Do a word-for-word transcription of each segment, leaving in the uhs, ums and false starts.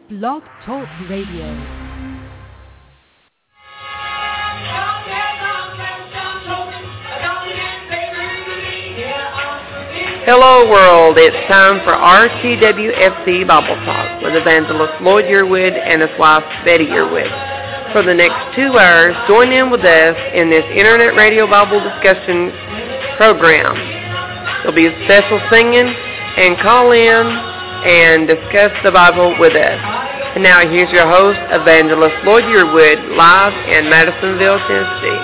Blog Talk Radio. Hello world, it's time for R T W F C Bible Talk with Evangelist Lloyd Yearwood and his wife Betty Yearwood. For the next two hours, join in with us in this Internet Radio Bible discussion program. There'll be special singing and call in and discuss the Bible with us. And now here's your host, Evangelist Lloyd Yearwood, live in Madisonville, Tennessee.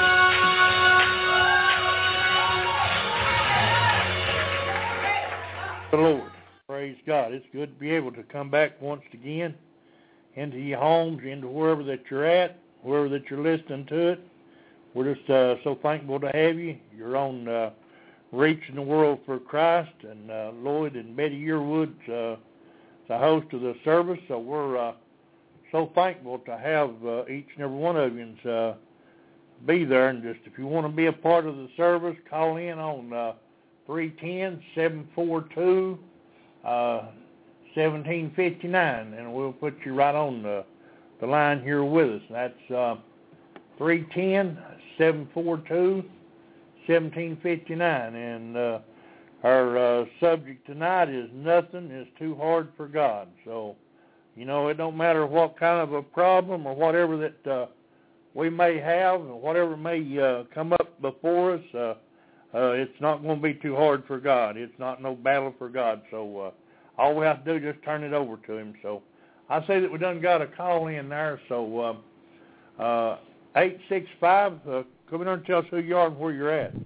The Lord. Praise God. It's good to be able to come back once again into your homes, into wherever that you're at, wherever that you're listening to it. We're just uh, so thankful to have you. You're on uh, Reaching the World for Christ, and uh, Lloyd and Betty Yearwood's uh, the host of the service, so we're uh, so thankful to have uh, each and every one of you uh, be there. And just if you want to be a part of the service, call in on uh, three one zero, seven four two, one seven five nine, and we'll put you right on the, the line here with us. That's uh, three one zero, seven four two, one seven five nine, and uh, our uh, subject tonight is nothing is too hard for God. So, you know, it don't matter what kind of a problem or whatever that uh, we may have or whatever may uh, come up before us, uh, uh, it's not going to be too hard for God. It's not no battle for God. So uh, all we have to do is just turn it over to him. So I say that we done got a call in there. So uh, uh, eight six five, uh, come in there and tell us who you are and where you're at.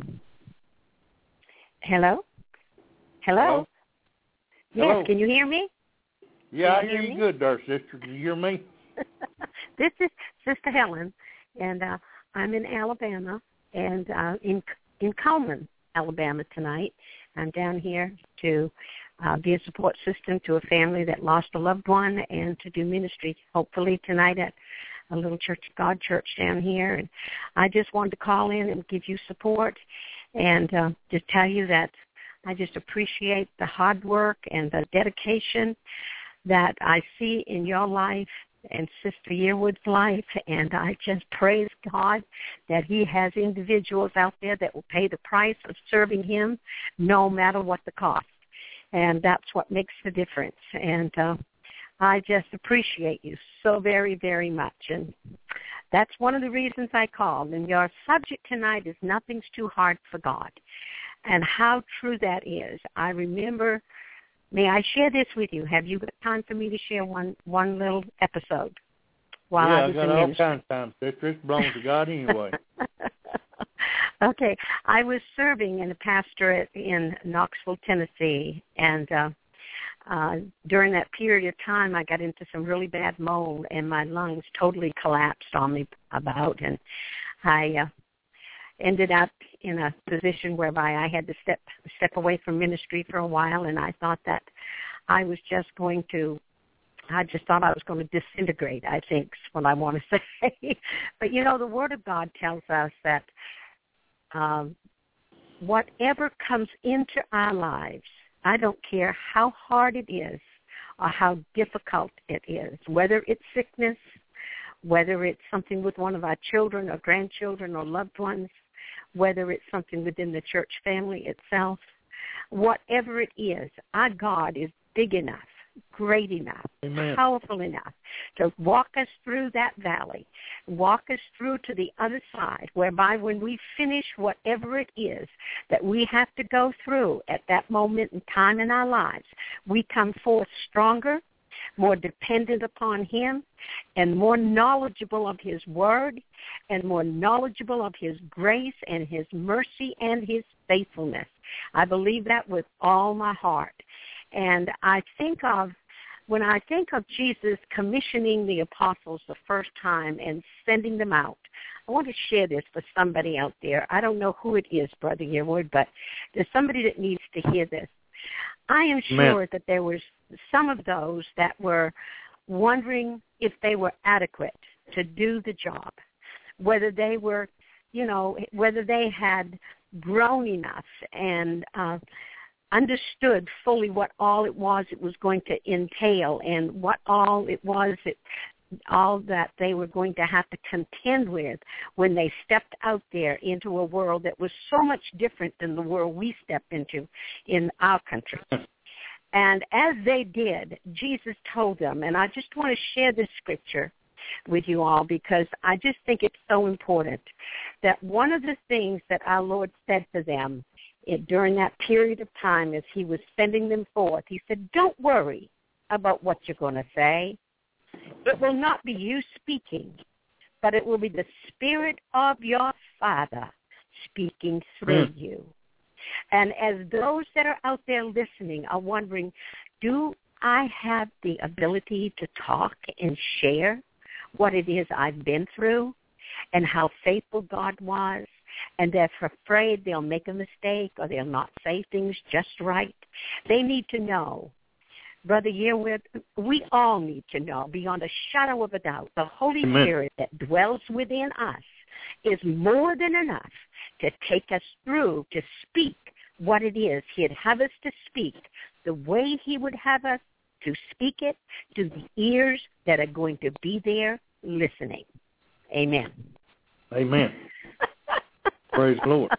Hello? Hello? Hello? Yes, Hello. Can you hear me? Yeah, Can I you hear hear you me? good there, sister. Can you hear me? This is Sister Helen, and uh, I'm in Alabama, and uh, in in Coleman, Alabama tonight. I'm down here to uh, be a support system to a family that lost a loved one and to do ministry, hopefully tonight at a little Church of God church down here. And I just wanted to call in and give you support and uh, just tell you that I just appreciate the hard work and the dedication that I see in your life and Sister Yearwood's life, and I just praise God that he has individuals out there that will pay the price of serving him no matter what the cost, and that's what makes the difference. And uh, I just appreciate you so very, very much, and that's one of the reasons I called. And your subject tonight is nothing's too hard for God. And how true that is. I remember, may I share this with you? Have you got time for me to share one, one little episode while yeah, I was I got in all ministry? kinds of time, sister. It belongs to God anyway. Okay. I was serving in a pastorate in Knoxville, Tennessee, and uh, uh, during that period of time, I got into some really bad mold, and my lungs totally collapsed on me about, and I uh, ended up in a position whereby I had to step step away from ministry for a while, and I thought that I was just going to, I just thought I was going to disintegrate, I think is what I want to say. But, you know, the Word of God tells us that um, whatever comes into our lives, I don't care how hard it is or how difficult it is, whether it's sickness, whether it's something with one of our children or grandchildren or loved ones, whether it's something within the church family itself, whatever it is, our God is big enough, great enough, Amen. Powerful enough to walk us through that valley, walk us through to the other side, whereby when we finish whatever it is that we have to go through at that moment in time in our lives, we come forth stronger, more dependent upon him, and more knowledgeable of his word, and more knowledgeable of his grace and his mercy and his faithfulness. I believe that with all my heart. And I think of, when I think of Jesus commissioning the apostles the first time and sending them out, I want to share this for somebody out there. I don't know who it is, Brother Yearwood, but there's somebody that needs to hear this. I am sure Amen. that there was some of those that were wondering if they were adequate to do the job, whether they were, you know, whether they had grown enough and uh, understood fully what all it was it was going to entail and what all it was it all that they were going to have to contend with when they stepped out there into a world that was so much different than the world we stepped into in our country. And as they did, Jesus told them, and I just want to share this scripture with you all because I just think it's so important, that one of the things that our Lord said to them it, during that period of time as he was sending them forth, he said, don't worry about what you're going to say. It will not be you speaking, but it will be the Spirit of your Father speaking through mm. you. And as those that are out there listening are wondering, do I have the ability to talk and share what it is I've been through and how faithful God was, and they're afraid they'll make a mistake or they'll not say things just right? They need to know. Brother Yearwood, we all need to know, beyond a shadow of a doubt, the Holy Amen. Spirit that dwells within us is more than enough to take us through, to speak what it is He'd have us to speak, the way He would have us to speak it to the ears that are going to be there listening. Amen. Amen. Praise the Lord.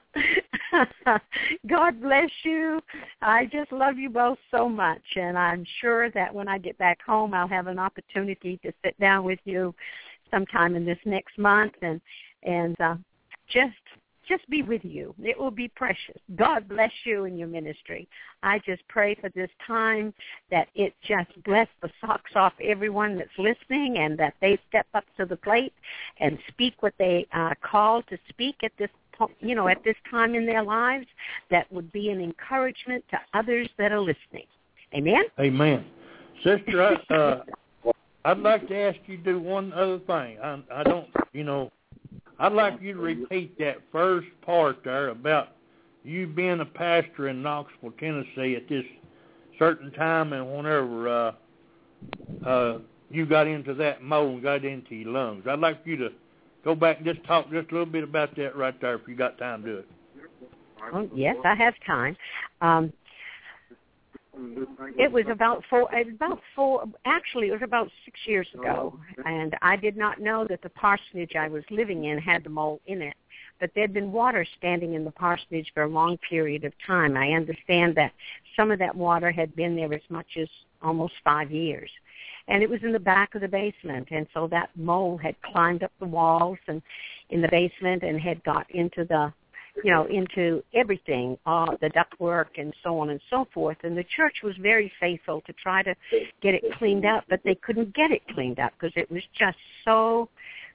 God bless you. I just love you both so much, and I'm sure that when I get back home, I'll have an opportunity to sit down with you sometime in this next month and and uh, just just be with you. It will be precious. God bless you in your ministry. I just pray for this time that it just bless the socks off everyone that's listening, and that they step up to the plate and speak what they are called to speak at this you know, at this time in their lives, that would be an encouragement to others that are listening. Amen? Amen. Sister, I, uh, I'd like to ask you to do one other thing. I, I don't, you know, I'd like you to repeat that first part there about you being a pastor in Knoxville, Tennessee at this certain time and whenever uh, uh, you got into that mold and got into your lungs. I'd like you to go back and just talk just a little bit about that right there if you got time to do it. Oh, yes, I have time. Um, it was about four, about four, actually it was about six years ago, and I did not know that the parsonage I was living in had the mold in it, but there'd been water standing in the parsonage for a long period of time. I understand that some of that water had been there as much as almost five years. And it was in the back of the basement, and so that mold had climbed up the walls and in the basement and had got into the, you know, into everything, uh, the ductwork and so on and so forth. And the church was very faithful to try to get it cleaned up, but they couldn't get it cleaned up because it was just so,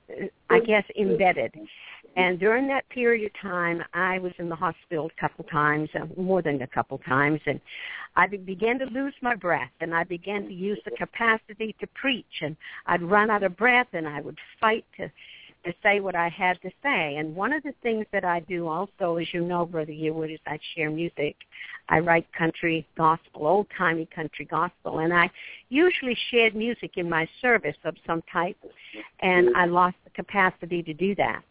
I guess, embedded. And during that period of time, I was in the hospital a couple times, uh, more than a couple times, and I began to lose my breath, and I began to use the capacity to preach, and I'd run out of breath, and I would fight to to say what I had to say. And one of the things that I do also, as you know, Brother Yearwood, is I share music. I write country gospel, old-timey country gospel, and I usually shared music in my service of some type, and I lost the capacity to do that.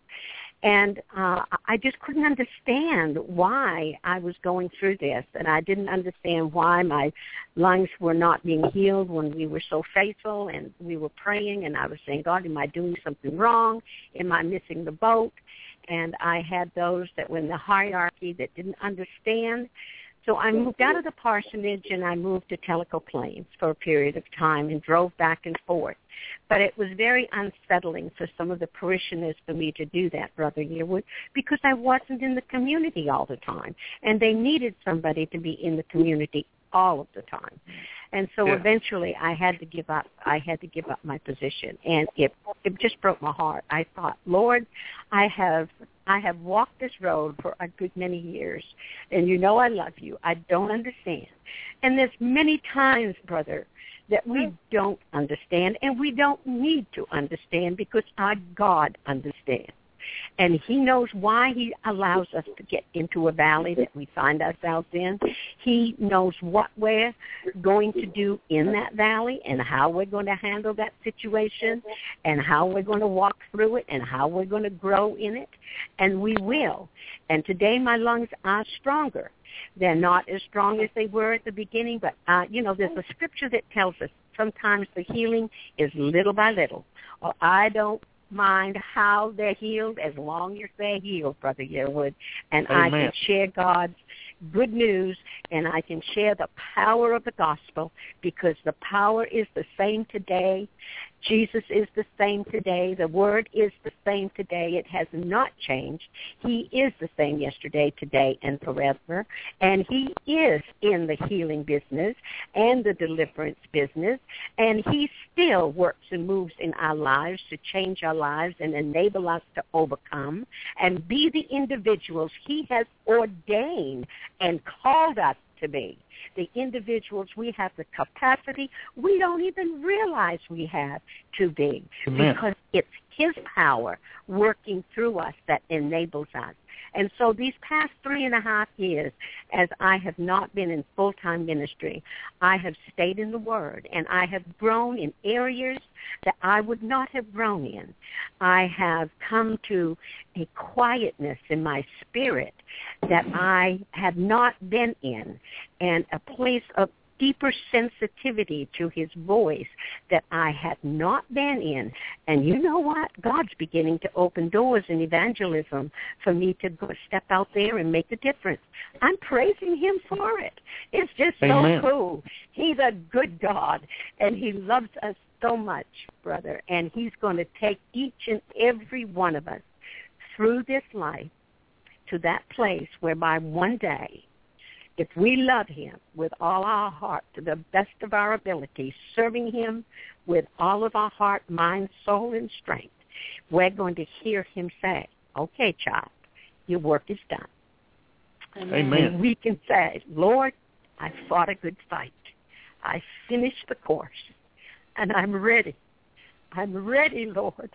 And uh, I just couldn't understand why I was going through this, and I didn't understand why my lungs were not being healed when we were so faithful and we were praying, and I was saying, God, am I doing something wrong? Am I missing the boat? And I had those that were in the hierarchy that didn't understand. So I moved out of the parsonage and I moved to Tellico Plains for a period of time and drove back and forth. But it was very unsettling for some of the parishioners for me to do that, Brother Yearwood, because I wasn't in the community all the time. And they needed somebody to be in the community all of the time. And so yeah. eventually I had to give up. I had to give up my position. And it it just broke my heart. I thought, Lord, I have I have walked this road for a good many years, and you know I love you. I don't understand. And there's many times, brother, that we don't understand, and we don't need to understand because our God understands. And he knows why he allows us to get into a valley that we find ourselves in. He knows what we're going to do in that valley and how we're going to handle that situation and how we're going to walk through it and how we're going to grow in it. And we will. And today my lungs are stronger. They're not as strong as they were at the beginning, but, uh, you know, there's a scripture that tells us sometimes the healing is little by little. Or I don't mind how they're healed as long as they're healed, Brother Yearwood. And Amen. I can share God's good news, and I can share the power of the gospel, because the power is the same today. Jesus is the same today. The Word is the same today. It has not changed. He is the same yesterday, today, and forever. And he is in the healing business and the deliverance business. And he still works and moves in our lives to change our lives and enable us to overcome and be the individuals he has ordained and called us to be. The individuals we have the capacity we don't even realize we have to be. Amen. Because it's his power working through us that enables us. And so these past three and a half years, as I have not been in full-time ministry, I have stayed in the Word, and I have grown in areas that I would not have grown in. I have come to a quietness in my spirit that I have not been in, and a place of deeper sensitivity to his voice that I had not been in. And you know what? God's beginning to open doors in evangelism for me to go step out there and make a difference. I'm praising him for it. It's just Amen. so cool. He's a good God, and he loves us so much, brother. And he's going to take each and every one of us through this life to that place whereby one day, if we love him with all our heart, to the best of our ability, serving him with all of our heart, mind, soul, and strength, we're going to hear him say, okay, child, your work is done. Amen. And we can say, Lord, I fought a good fight. I finished the course, and I'm ready. I'm ready, Lord,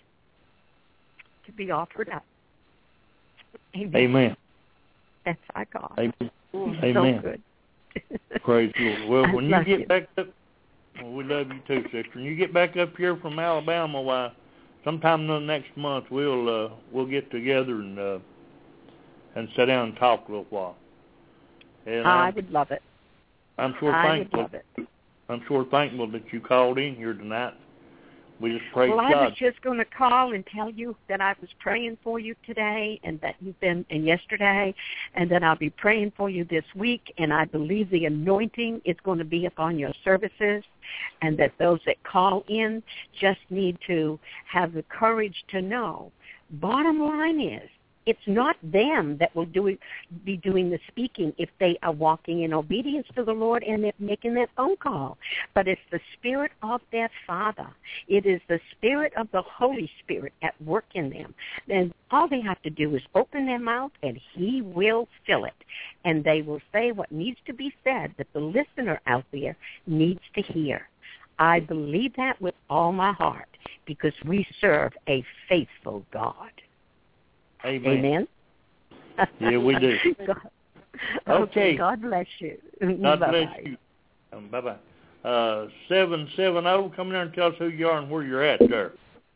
to be offered up. Amen. Amen. That's our God. Amen. He's Amen. so good. Praise the Lord. Well, I when you love get you. back up, well, we love you too, sister. When you get back up here from Alabama, why, sometime in the next month we'll uh, we'll get together and uh, and sit down and talk a little while. And I I'm, would love it. I'm sure I thankful. would love it. I'm sure thankful that you called in here tonight. We just praise Well, God. I was just going to call and tell you that I was praying for you today, and that you've been, and yesterday, and that I'll be praying for you this week, and I believe the anointing is going to be upon your services, and that those that call in just need to have the courage to know. Bottom line is, it's not them that will do it, be doing the speaking if they are walking in obedience to the Lord and they're making that phone call. But it's the Spirit of their Father. It is the Spirit of the Holy Spirit at work in them. And all they have to do is open their mouth, and he will fill it. And they will say what needs to be said that the listener out there needs to hear. I believe that with all my heart, because we serve a faithful God. Amen. Amen. Yeah, we do. God. Okay. Okay. God bless you. God Bye-bye. bless you. Um, bye-bye. Uh, seven seven zero, come there and tell us who you are and where you're at there.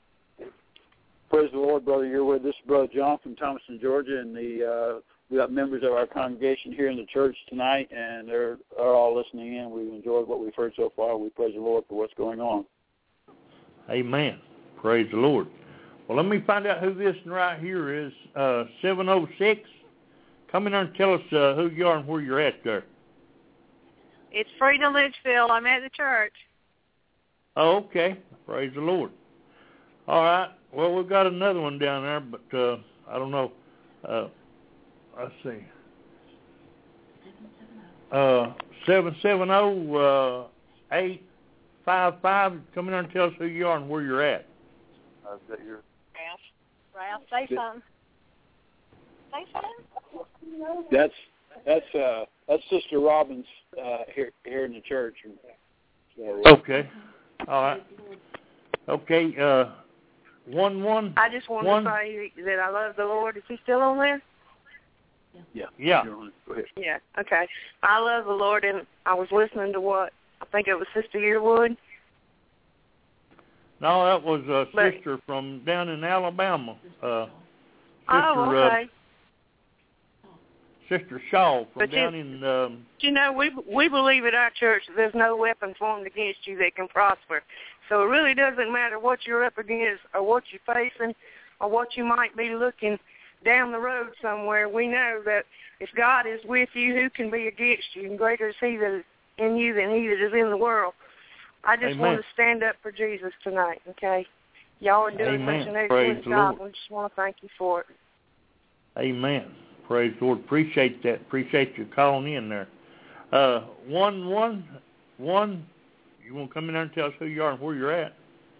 Praise the Lord, Brother Yearwood. This is Brother John from Thomaston, Georgia, and the uh, we got members of our congregation here in the church tonight, and they're are all listening in. We've enjoyed what we've heard so far. We praise the Lord for what's going on. Amen. Praise the Lord. Well, let me find out who this right here is. Uh, seven oh six. Come in there and tell us uh, who you are and where you're at there. It's Frida Litchfield. I'm at the church. Oh, okay. Praise the Lord. All right. Well, we've got another one down there, but uh, I don't know. Uh, let's see. Uh, seven seven zero, eight five five. Come in there and tell us who you are and where you're at. Uh, is that your... Ralph, say something. Say something. That's that's uh, that's Sister Robbins uh, here here in the church. So, Okay. All right. Okay. Uh, one one. I just wanted one, to say that I love the Lord. Is he still on there? Yeah. Yeah. Go ahead. Yeah. Okay. I love the Lord, and I was listening to what I think it was Sister Yearwood. No, that was a But, sister from down in Alabama. Uh, sister, oh, okay. Uh, Sister Shaw from But down you, in. Um, you know, we we believe at our church that there's no weapon formed against you that can prosper. So it really doesn't matter what you're up against or what you're facing or what you might be looking down the road somewhere. We know that if God is with you, who can be against you? And greater is he that is in you than he that is in the world. I just Amen. want to stand up for Jesus tonight, okay? Y'all are doing Amen. such an Praise excellent the job. Lord. I just want to thank you for it. Amen. Praise the Lord. Appreciate that. Appreciate you calling in there. Uh, one, one, one. You want to come in there and tell us who you are and where you're at?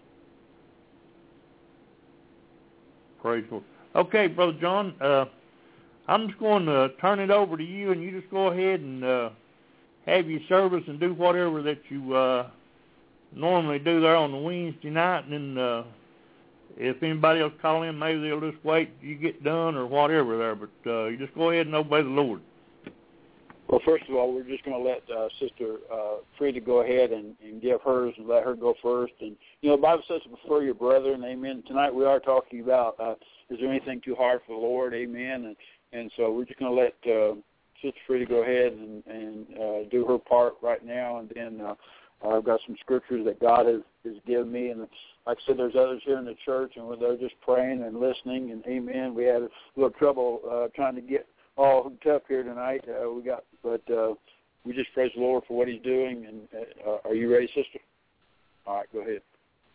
Praise the Lord. Okay, Brother John. Uh, I'm just going to turn it over to you, and you just go ahead and uh, have your service and do whatever that you uh, normally do there on the Wednesday night, and then uh, if anybody else call in, maybe they'll just wait till you get done or whatever there. But uh, you just go ahead and obey the Lord. Well, first of all, we're just going to let uh, Sister uh, Frida go ahead and, and give hers and let her go first. And, you know, the Bible says to prefer your brethren, amen. Tonight we are talking about uh, is there anything too hard for the Lord, amen. And, and so we're just going to let uh, Sister Frida go ahead and, and uh, do her part right now. And then uh, I've got some scriptures that God has, has given me. And like I said, there's others here in the church, and they're just praying and listening, and amen. We had a little trouble uh, trying to get all hooked up here tonight. Uh, we got, but uh, we just praise the Lord for what he's doing. And uh, are you ready, sister? All right, go ahead.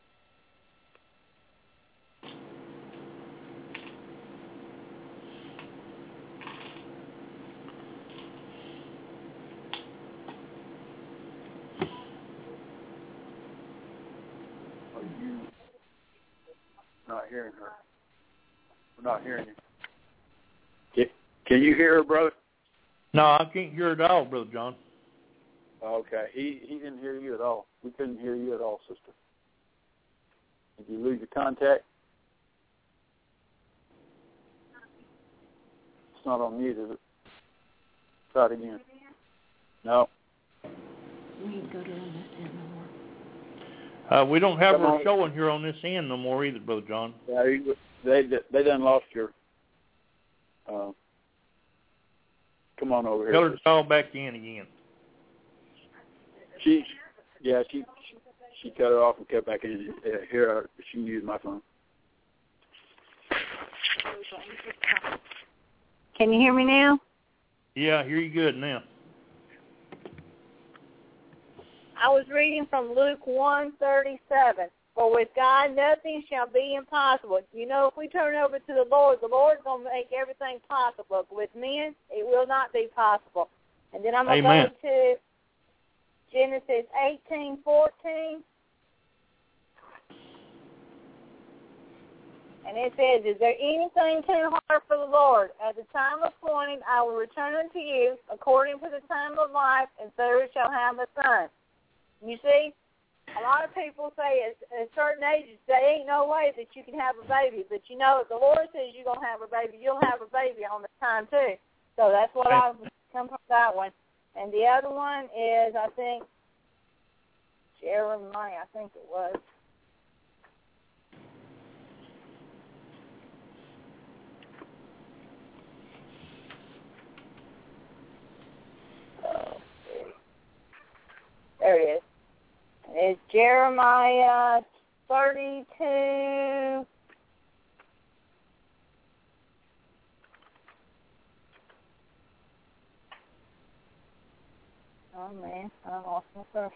Are you not hearing her? We're not hearing you. Can, can you hear her, brother? No, I can't hear it at all, Brother John. Okay. He he didn't hear you at all. We couldn't hear you at all, sister. Did you lose your contact? It's not on mute, is it? Try it again. No. We ain't go to on this end no more. Uh, we don't have Come her on. showing here on this end no more either, Brother John. Yeah, you- they they done lost your. Uh, come on over here. Tell her to call back in again. She, yeah, she she, she cut it off and cut back in. Uh, here, uh, she can use my phone. Can you hear me now? Yeah, I hear you good now. I was reading from Luke one thirty-seven. For with God nothing shall be impossible. You know, if we turn over to the Lord, the Lord's going to make everything possible. But with men, it will not be possible. And then I'm going to go to Genesis eighteen fourteen. And it says, is there anything too hard for the Lord? At the time appointed, I will return unto you according to the time of life, and so it shall have a son. You see? A lot of people say at, at certain ages, there ain't no way that you can have a baby. But you know, if the Lord says you're going to have a baby, you'll have a baby on the time too. So that's what I come from that one. And the other one is, I think, Jeremiah, I think it was. Oh, there it is. It's Jeremiah thirty-two. Oh, man, I lost my verse.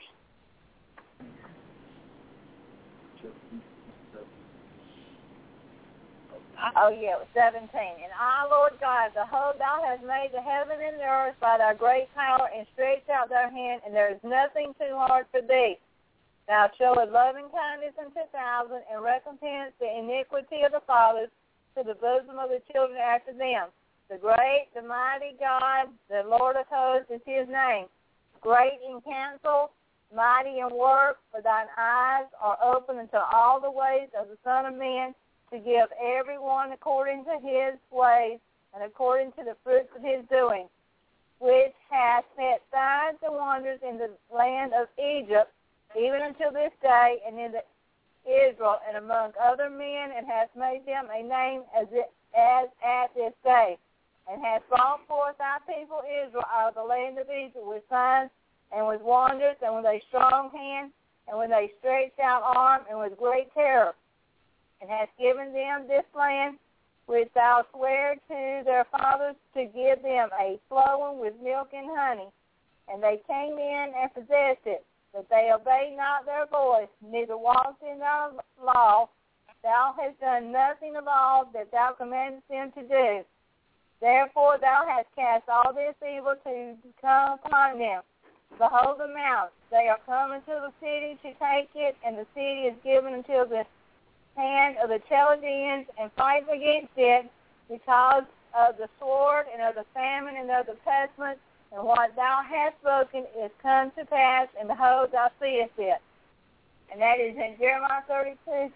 Oh, yeah, it was seventeen. And I, Lord God, behold, thou hast made the heaven and the earth by thy great power, and stretched out thy hand, and there is nothing too hard for thee. Thou showest loving kindness unto thousands, and recompense the iniquity of the fathers to the bosom of the children after them. The great, the mighty God, the Lord of hosts is his name. Great in counsel, mighty in work, for thine eyes are open unto all the ways of the Son of Man, to give everyone according to his ways and according to the fruits of his doing, which hath set signs and wonders in the land of Egypt, even until this day, and in the Israel and among other men, and hath made them a name as, it, as at this day, and hath brought forth thy people Israel out of the land of Egypt with signs and with wonders, and with a strong hand, and with a stretched out arm, and with great terror, and hath given them this land, which thou sware to their fathers to give them, a flowing with milk and honey. And they came in and possessed it, but they obeyed not their voice, neither walked in thy law. Thou hast done nothing of all that thou commandest them to do. Therefore thou hast cast all this evil to come upon them. Behold the mount, they are coming to the city to take it, and the city is given until the hand of the Chaldeans, and fight against it because of the sword and of the famine and of the pestilence, and what thou hast spoken is come to pass, and behold, thou seest it. And that is in Jeremiah thirty-two,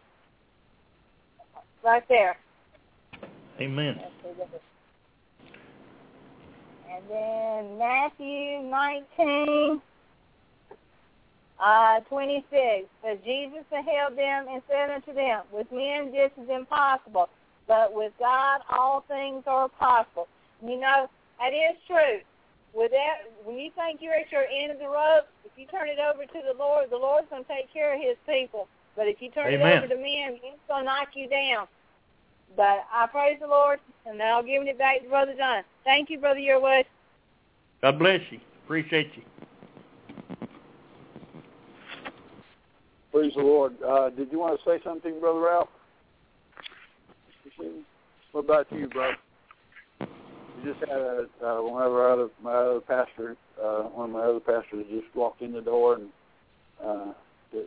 right there. Amen. And then Matthew nineteen, uh, twenty-six. But Jesus beheld them and said unto them, with men this is impossible, but with God all things are possible. You know, that is true. With that, when you think you're at your end of the rope, if you turn it over to the Lord, the Lord's going to take care of his people. But if you turn Amen. it over to men, he's going to knock you down. But I praise the Lord, and now I'm giving it back to Brother John. Thank you, Brother Yearwood. God bless you. Appreciate you. Praise the Lord. Uh, did you want to say something, Brother Ralph? What about you, brother? You just had a, uh, one of our other, my other pastor, uh, one of my other pastors just walked in the door and, uh, did,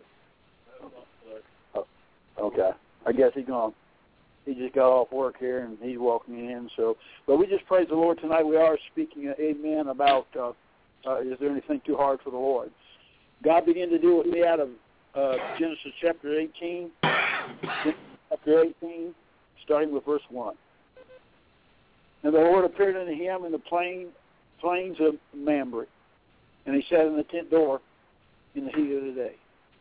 oh, okay. I guess he's gone. He just got off work here and he's walking in. So, but we just praise the Lord tonight. We are speaking, uh, amen, about uh, uh, is there anything too hard for the Lord? God began to deal with me out of uh, Genesis chapter eighteen, chapter eighteen, starting with verse one. And the Lord appeared unto him in the plain, plains of Mamre, and he sat in the tent door in the heat of the day.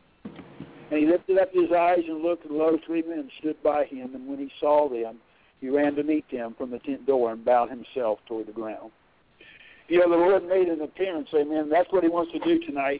And he lifted up his eyes and looked, and lo, three men stood by him. And when he saw them, he ran to meet them from the tent door and bowed himself toward the ground. You know, the Lord made an appearance, amen. That's what he wants to do tonight,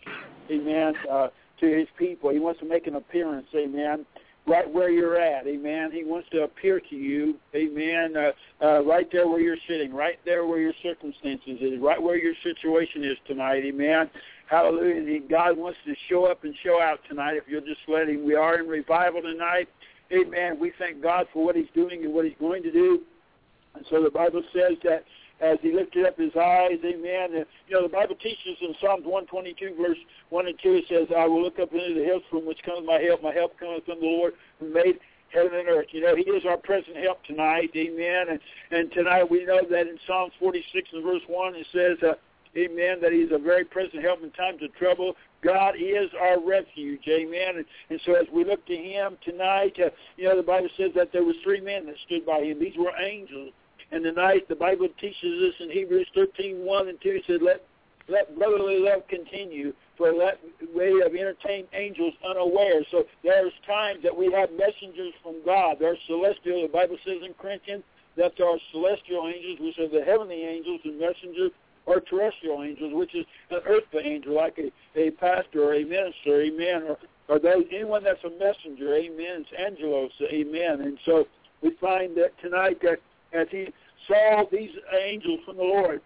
amen, uh, to his people. He wants to make an appearance, amen, right where you're at, amen. He wants to appear to you, amen, uh, uh, right there where you're sitting, right there where your circumstances is, right where your situation is tonight, amen. Hallelujah. God wants to show up and show out tonight if you'll just let him. We are in revival tonight, amen. We thank God for what he's doing and what he's going to do. And so the Bible says that as he lifted up his eyes, amen. And, you know, the Bible teaches in Psalms one twenty-two, verse one and two, it says, I will look up into the hills from which cometh my help. My help cometh from the Lord who made heaven and earth. You know, he is our present help tonight, amen. And, and tonight we know that in Psalms forty-six and verse one, it says, uh, amen, that he's a very present help in times of trouble. God is our refuge, amen. And, and so as we look to him tonight, uh, you know, the Bible says that there was three men that stood by him. These were angels. And tonight the Bible teaches us in Hebrews thirteen, one and two, it says, let, let brotherly love continue, for that way of entertain angels unaware. So there's times that we have messengers from God. They're celestial. The Bible says in Corinthians that there are celestial angels, which are the heavenly angels, and messengers or terrestrial angels, which is an earthly angel, like a, a pastor or a minister, amen, or, or those, anyone that's a messenger, amen, it's angelos, amen. And so we find that tonight that as he saw these angels from the Lord,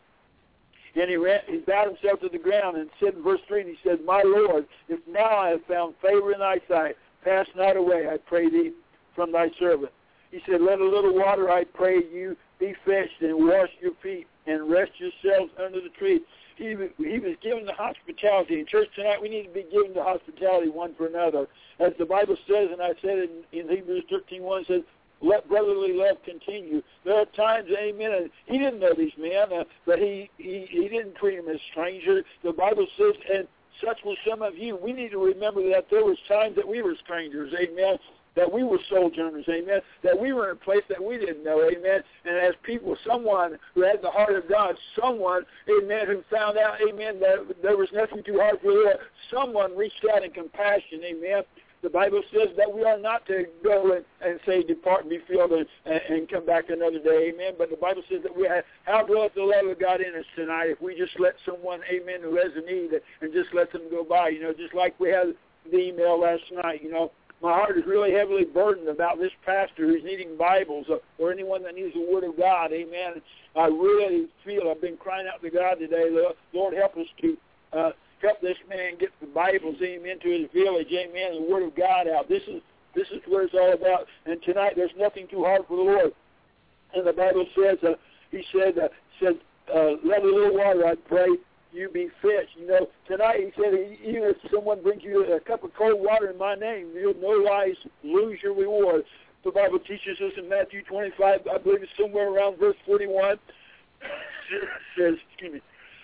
and he, ran, he bowed himself to the ground and said in verse three, and he said, my Lord, if now I have found favor in thy sight, pass not away, I pray thee, from thy servant. He said, let a little water, I pray you, be fetched, and wash your feet, and rest yourselves under the tree. He, he was given the hospitality. In church tonight, we need to be given the hospitality one for another. As the Bible says, and I said in, in Hebrews thirteen, one, it says, let brotherly love continue. There are times, amen, and he didn't know these men, uh, but he, he, he didn't treat them as strangers. The Bible says, and such were some of you. We need to remember that there was times that we were strangers, amen. that we were sojourners, amen, that we were in a place that we didn't know, amen, and as people, someone who had the heart of God, someone, amen, who found out, amen, that there was nothing too hard for the Lord, someone reached out in compassion, amen. The Bible says that we are not to go and, and say, depart and be filled and, and come back another day, amen. But the Bible says that we have, how dwelleth the love of God in us tonight if we just let someone, amen, who has a need and just let them go by, you know, just like we had the email last night, you know. My heart is really heavily burdened about this pastor who's needing Bibles or, or anyone that needs the Word of God, amen. I really feel I've been crying out to God today, Lord, help us to uh, help this man get the Bibles, amen, to his village, amen, and the Word of God out. This is this is what it's all about. And tonight there's nothing too hard for the Lord. And the Bible says, uh, he said, uh, said uh, let a little water, I pray, you be fetched. You know, tonight he said, even if someone brings you a cup of cold water in my name, you'll no wise lose your reward. The Bible teaches us in Matthew twenty-five, I believe it's somewhere around verse forty-one, it says, excuse me,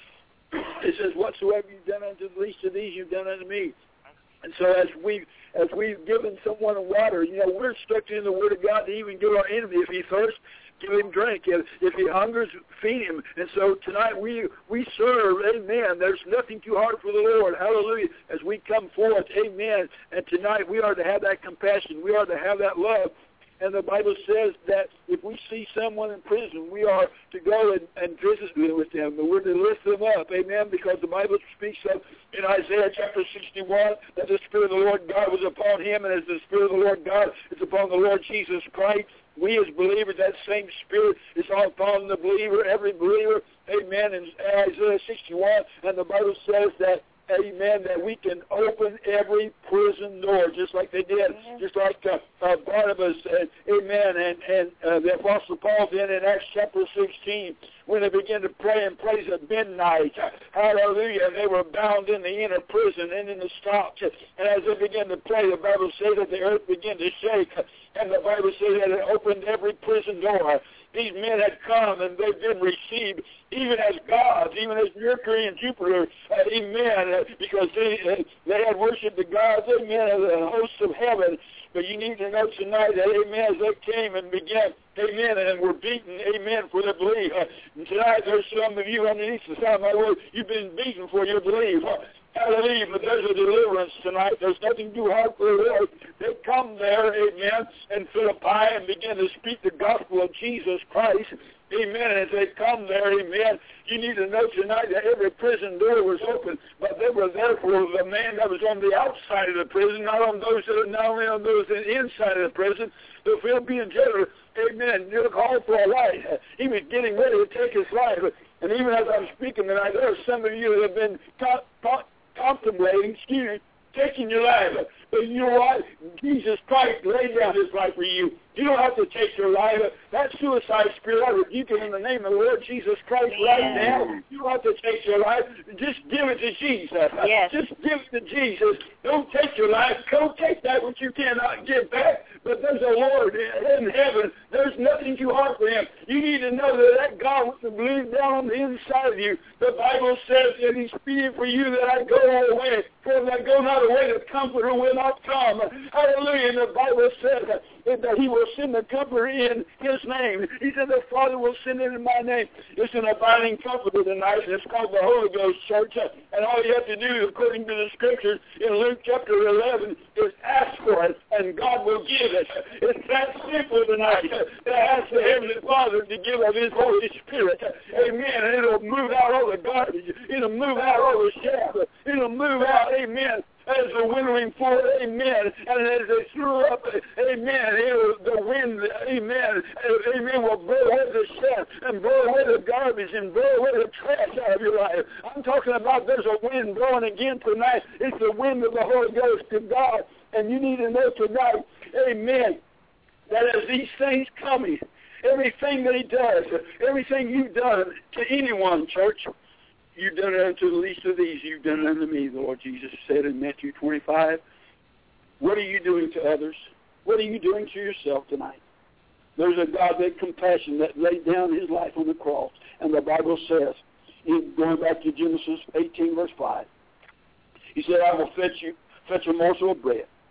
it says, whatsoever you've done unto the least of these, you've done unto me. And so as we've, as we've given someone a water, you know, we're instructed in the Word of God to even give our enemy, if he thirsts, give him drink. If, if he hungers, feed him. And so tonight we we serve, amen. There's nothing too hard for the Lord. Hallelujah. As we come forth, amen. And tonight we are to have that compassion. We are to have that love. And the Bible says that if we see someone in prison, we are to go and, and visit with them. We're to lift them up, amen, because the Bible speaks of in Isaiah chapter sixty-one that the Spirit of the Lord God was upon him, and as the Spirit of the Lord God is upon the Lord Jesus Christ, we as believers, that same Spirit is all upon the believer, every believer, amen, in Isaiah sixty-one, and the Bible says that, amen, that we can open every prison door, just like they did, amen. Just like uh, uh, Barnabas, and, amen, and, and uh, the Apostle Paul did in Acts chapter sixteen, when they began to pray and praise at midnight, hallelujah, they were bound in the inner prison and in the stocks, and as they began to pray, the Bible says that the earth began to shake, and the Bible says that it opened every prison door. These men had come and they've been received even as gods, even as Mercury and Jupiter, uh, amen, uh, because they, uh, they had worshipped the gods, amen, of the hosts of heaven. But you need to know tonight that, amen, as they came and began, amen, and were beaten, amen, for their belief. Uh, and tonight there's some of you underneath the sound of my word, you've been beaten for your belief. Uh, Hallelujah, but there's a deliverance tonight. There's nothing too hard for the Lord. They come there, amen, in Philippi and begin to speak the gospel of Jesus Christ. Amen. And as they come there, amen, you need to know tonight that every prison door was open, but they were there for the man that was on the outside of the prison, not on those that are not only on those that are inside of the prison. The Philippian jailer, amen, you called for a life. He was getting ready to take his life. And even as I'm speaking tonight, there are some of you that have been taught, taught contemplating, excuse me, taking your life. But you know what? Jesus Christ laid down his life for you. You don't have to take your life. That suicide spirit, I rebuke it in the name of the Lord Jesus Christ right now. You don't have to take your life. Just give it to Jesus. Yes. Just give it to Jesus. Don't take your life. Don't take that which you cannot give back. But there's a Lord in heaven. There's nothing too hard for him. You need to know that that God wants to believe down on the inside of you. The Bible says that he's speaking for you that I go away. For if I go not away, the Comforter will not come. Hallelujah. And the Bible says that that he will send the Comforter in his name. He said the Father will send it in my name. It's an abiding Comforter tonight, and it's called the Holy Ghost, church. And all you have to do, according to the Scriptures, in Luke chapter eleven, is ask for it, and God will give it. It's that simple tonight, to ask the Heavenly Father to give of his Holy Spirit. Amen. And it'll move out all the garbage. It'll move out all the chaff. It'll move out, amen, as the wintering forth, amen, and as they threw up, amen, it, the wind, amen, amen, will blow away the chaff and blow away the garbage and blow away the trash out of your life. I'm talking about there's a wind blowing again tonight. It's the wind of the Holy Ghost to God, and you need to know tonight, amen, that as these things coming, everything that he does, everything you've done to anyone, church, you've done it unto the least of these. You've done it unto me, the Lord Jesus said in Matthew twenty-five. What are you doing to others? What are you doing to yourself tonight? There's a God that compassion that laid down his life on the cross. And the Bible says, in, going back to Genesis eighteen, verse five, he said, I will fetch you, fetch a morsel of bread.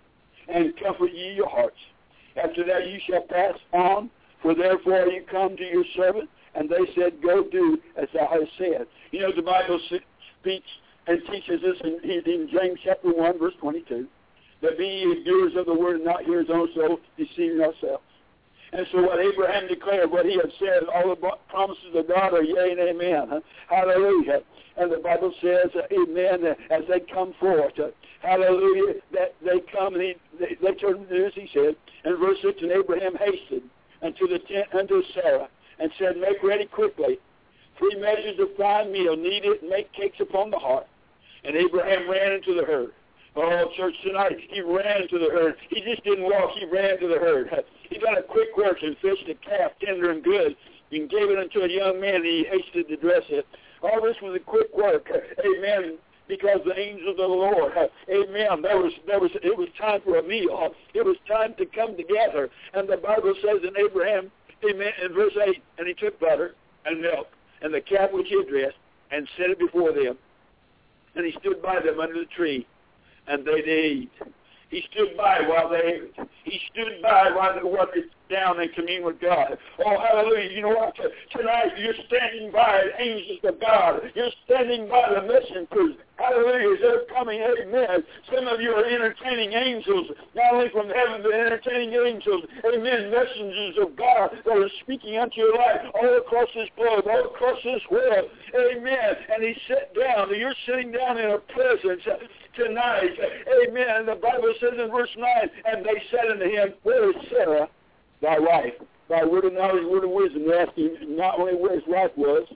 and comfort ye your hearts. After that you shall pass on, for therefore are you come to your servant. And they said, go do as thou hast said. You know, the Bible speaks and teaches us in, in James chapter one, verse twenty-two, that be ye doers of the word and not hearers also, deceiving ourselves. And so what Abraham declared, what he had said, all the promises of God are yea and amen. Huh? Hallelujah. And the Bible says, uh, amen, uh, as they come forth. Uh, hallelujah, that they come and he, they, they turn to this, he said. And verse six, and Abraham hasted unto the tent unto Sarah, and said, make ready quickly three measures of fine meal, knead it, and make cakes upon the hearth. And Abraham ran into the herd. Oh, church, tonight, he ran into the herd. He just didn't walk, he ran to the herd. He got a quick work and fished a calf, tender and good, and gave it unto a young man, and he hasted to dress it. All this was a quick work. Amen. Because the angels of the Lord, amen, there was, there was, it was time for a meal. It was time to come together. And the Bible says in Abraham, amen, in verse eight, and he took butter and milk and the calf which he had dressed and set it before them. And he stood by them under the tree, and they did eat. He stood by while they ate. He stood by while they walked down and commune with God. Oh, hallelujah. You know what? Tonight you're standing by angels of God. You're standing by the messengers. Hallelujah. As they're coming, amen. Some of you are entertaining angels, not only from heaven, but entertaining angels. Amen. Messengers of God that are speaking unto your life all across this globe, all across this world. Amen. And he sat down. You're sitting down in a presence tonight. Amen. The Bible says in verse nine, and they said unto him, where is Sarah, thy wife? By word of knowledge, word of wisdom, they're asking not only where his wife was,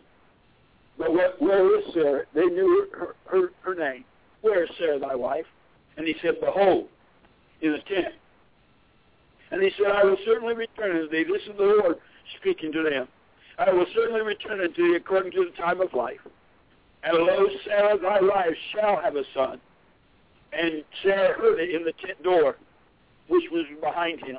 but what, where is Sarah? They knew her, her, her name. Where is Sarah, thy wife? And he said, behold, in the tent. And he said, I will certainly return unto thee. This is the Lord speaking to them. I will certainly return unto thee according to the time of life. And lo, Sarah, thy wife, shall have a son. And Sarah heard it in the tent door, which was behind him.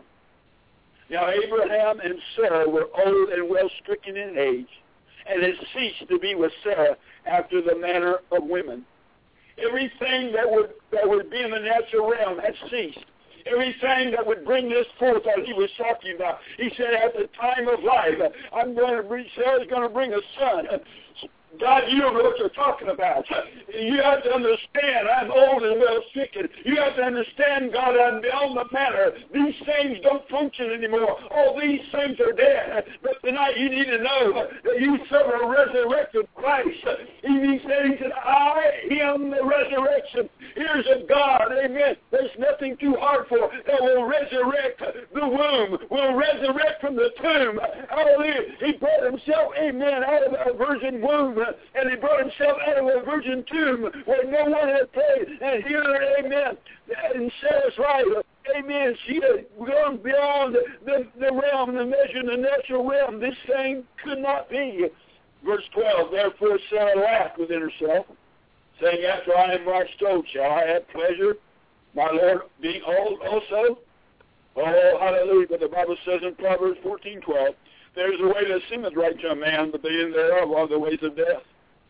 Now Abraham and Sarah were old and well stricken in age, and had ceased to be with Sarah after the manner of women. Everything that would that would be in the natural realm had ceased. Everything that would bring this forth that he was talking about. He said, at the time of life, I'm going to bring, Sarah's going to bring a son. God, you don't know what you're talking about. You have to understand, I'm old and well stricken. You have to understand, God, I'm beyond the matter. These things don't function anymore. All these things are dead. But tonight you need to know that you serve a resurrected Christ. He said, he said, I am the resurrection. Here's a God, amen. There's nothing too hard for that will resurrect the womb, will resurrect from the tomb. Hallelujah. He brought himself, amen, out of a virgin womb, and he brought himself out of a virgin tomb where no one had prayed. And here, amen, and Sarah's right, amen, she had gone beyond the, the realm, the measure, the natural realm. This thing could not be. Verse twelve, therefore Sarah laughed within herself, saying, after I am waxed old, shall I have pleasure, my Lord being old also? Oh, hallelujah. But the Bible says in Proverbs fourteen twelve, there's a way that seemeth right to a man, but the end thereof are the ways of death.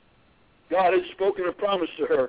God has spoken a promise to her.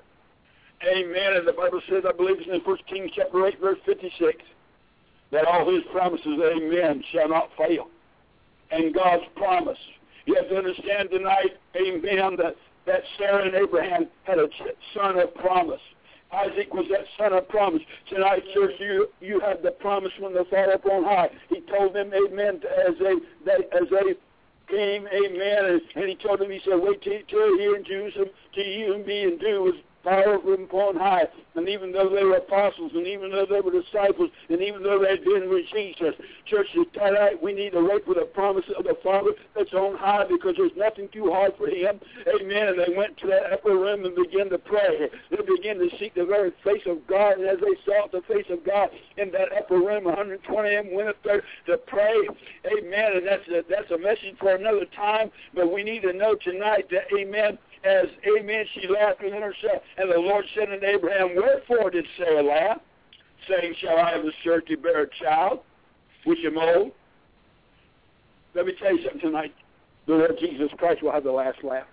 Amen. And the Bible says, I believe it's in First Kings chapter eight, verse fifty-six, that all his promises, amen, shall not fail. And God's promise. You have to understand tonight, amen, that, that Sarah and Abraham had a son of promise. Isaac was that son of promise. Tonight, church, you you have the promise from the Father up on high. He told them, amen, as they, they as they came, amen, and, and he told them, he said, wait till, till here in Jerusalem, till you and me and do was power from on high. And even though they were apostles, and even though they were disciples, and even though they had been with Jesus, church, tonight we need to wait for the promise of the Father that's on high, because there's nothing too hard for him. Amen. And they went to that upper room and began to pray. They began to seek the very face of God. And as they sought the face of God in that upper room, one hundred twenty of them went up there to pray. Amen. And that's a, that's a message for another time. But we need to know tonight that, amen, as, amen, she laughed within herself. And the Lord said unto Abraham, wherefore did Sarah laugh, saying, shall I of a surety bear a child, which am old? Let me tell you something tonight. The Lord Jesus Christ will have the last laugh.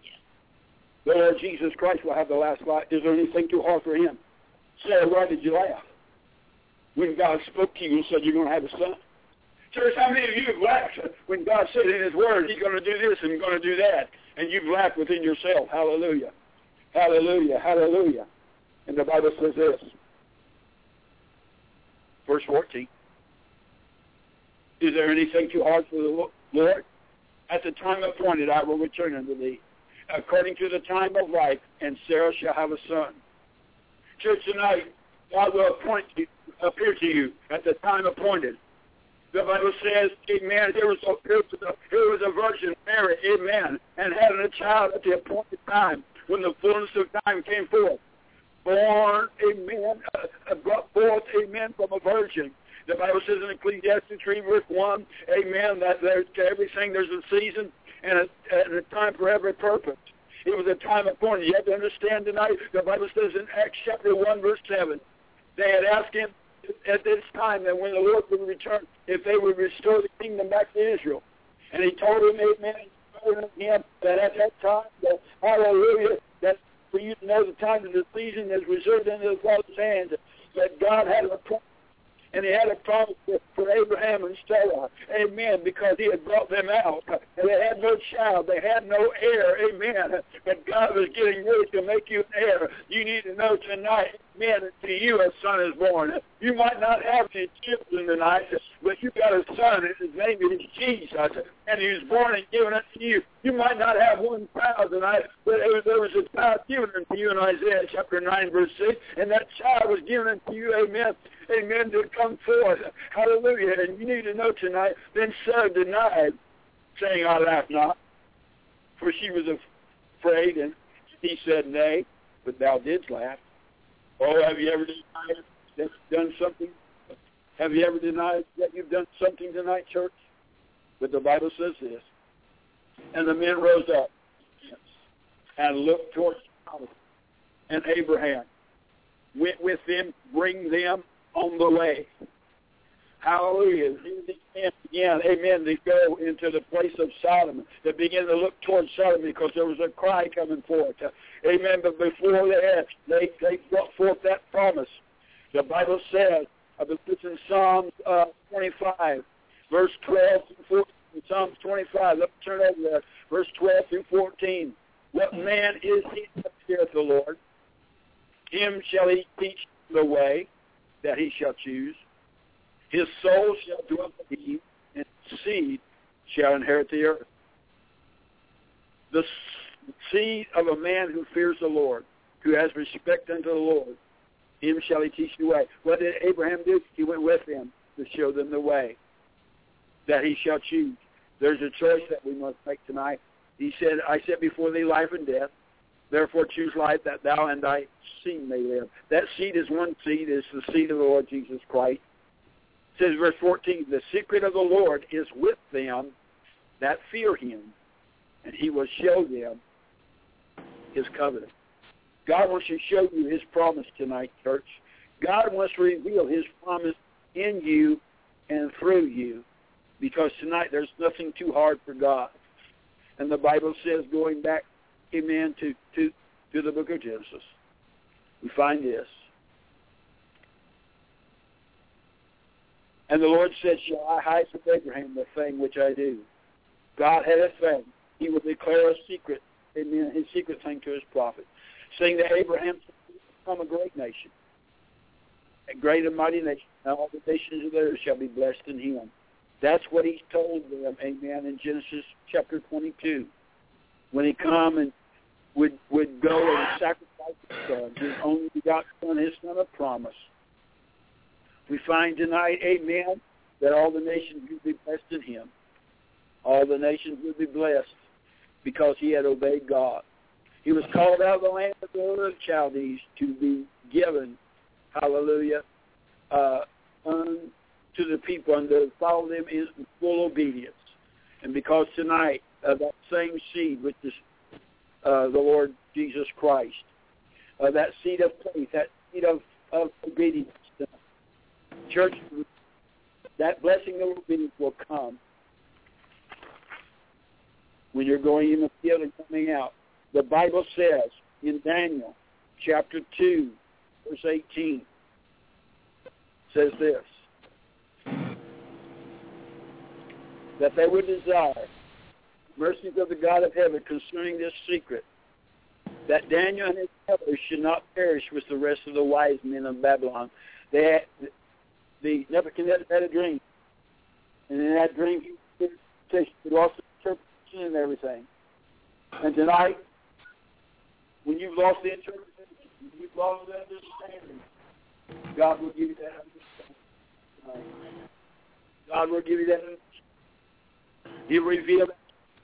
The Lord Jesus Christ will have the last laugh. Is there anything too hard for him? Sarah, why did you laugh? when God spoke to you and said you're going to have a son? Church, how many of you have laughed when God said in his word he's going to do this and he's going to do that, and you've laughed within yourself? Hallelujah. Hallelujah. Hallelujah. And the Bible says this. Verse fourteen. Is there anything too hard for the Lord? At the time appointed I will return unto thee, according to the time of life, and Sarah shall have a son. Church, tonight, God will appoint you, appear to you at the time appointed. The Bible says, amen, there was a, there was a, there was a virgin, Mary, amen, and had a child at the appointed time, when the fullness of time came forth. Born, amen, uh, brought forth, amen, from a virgin. The Bible says in Ecclesiastes three, verse one, amen, that there's to everything there's a season and a, and a time for every purpose. It was a time appointed. You have to understand tonight, the Bible says in Acts chapter one, verse seven, they had asked him at this time that when the Lord would return, if they would restore the kingdom back to Israel. And he told him, amen, he told him that at that time, that, hallelujah, that for you to know the time of the season is reserved into the Father's hands, that God had a promise. And he had a promise for Abraham and Sarah, amen, because he had brought them out. And they had no child. They had no heir, amen. But God was getting ready to make you an heir. You need to know tonight, amen, that to you a son is born. You might not have any children tonight, but you got a son, and his name is Jesus. And he was born and given unto you. You might not have one child tonight, but there was a child given unto you in Isaiah chapter nine, verse six, and that child was given unto you, amen, amen, to come forth. Hallelujah. And you need to know tonight, then Sarah denied, saying, I laugh not, for she was afraid, and he said, nay, but thou didst laugh. Oh, have you ever denied that you've done something? Have you ever denied that you've done something tonight, church? But the Bible says this. And the men rose up and looked towards Sodom, and Abraham went with them, bring them on the way. Hallelujah. Here they began, amen, they go into the place of Sodom. They began to look towards Sodom because there was a cry coming forth. Amen. But before they had, they, they brought forth that promise. The Bible says, I believe it's in Psalms uh, twenty-five, verse twelve through fourteen. Psalms twenty-five, let's turn over there, verse twelve through fourteen. What man is he that feareth the Lord? Him shall he teach the way that he shall choose. His soul shall dwell with him, and his seed shall inherit the earth. The seed of a man who fears the Lord, who has respect unto the Lord, him shall he teach the way. What did Abraham do? He went with them to show them the way that he shall choose. There's a choice that we must make tonight. He said, I set before thee life and death. Therefore choose life that thou and thy seed may live. That seed is one seed. It's the seed of the Lord Jesus Christ. It says, verse fourteen, the secret of the Lord is with them that fear him, and he will show them his covenant. God wants to show you his promise tonight, church. God wants to reveal his promise in you and through you, because tonight there's nothing too hard for God. And the Bible says, going back, amen, to, to, to the book of Genesis, we find this. And the Lord said, shall I hide from Abraham the thing which I do? God had a thing. He would declare a secret, amen, his secret thing to his prophet, saying that Abraham shall become a great nation, a great and mighty nation. Now all the nations of the earth shall be blessed in him. That's what he told them, amen, in Genesis chapter twenty-two. When he come and would would go and sacrifice his son, his only begotten son, his son of promise. We find tonight, amen, that all the nations would be blessed in him. All the nations would be blessed because he had obeyed God. He was called out of the land of the Chaldees to be given, hallelujah, uh, unto the people and to follow them in full obedience. And because tonight, uh, that same seed, which is uh, the Lord Jesus Christ, uh, that seed of faith, that seed of, of obedience, uh, church, that blessing of obedience will come when you're going in the field and coming out. The Bible says in Daniel chapter two, verse eighteen, says this, that they would desire mercies of the God of heaven concerning this secret, that Daniel and his brothers should not perish with the rest of the wise men of Babylon. They had, the Nebuchadnezzar had a dream, and in that dream he lost the interpretation and everything. And tonight, when you've lost the interpretation, when you've lost the understanding, God will give you that understanding. God will give you that understanding. He'll reveal that.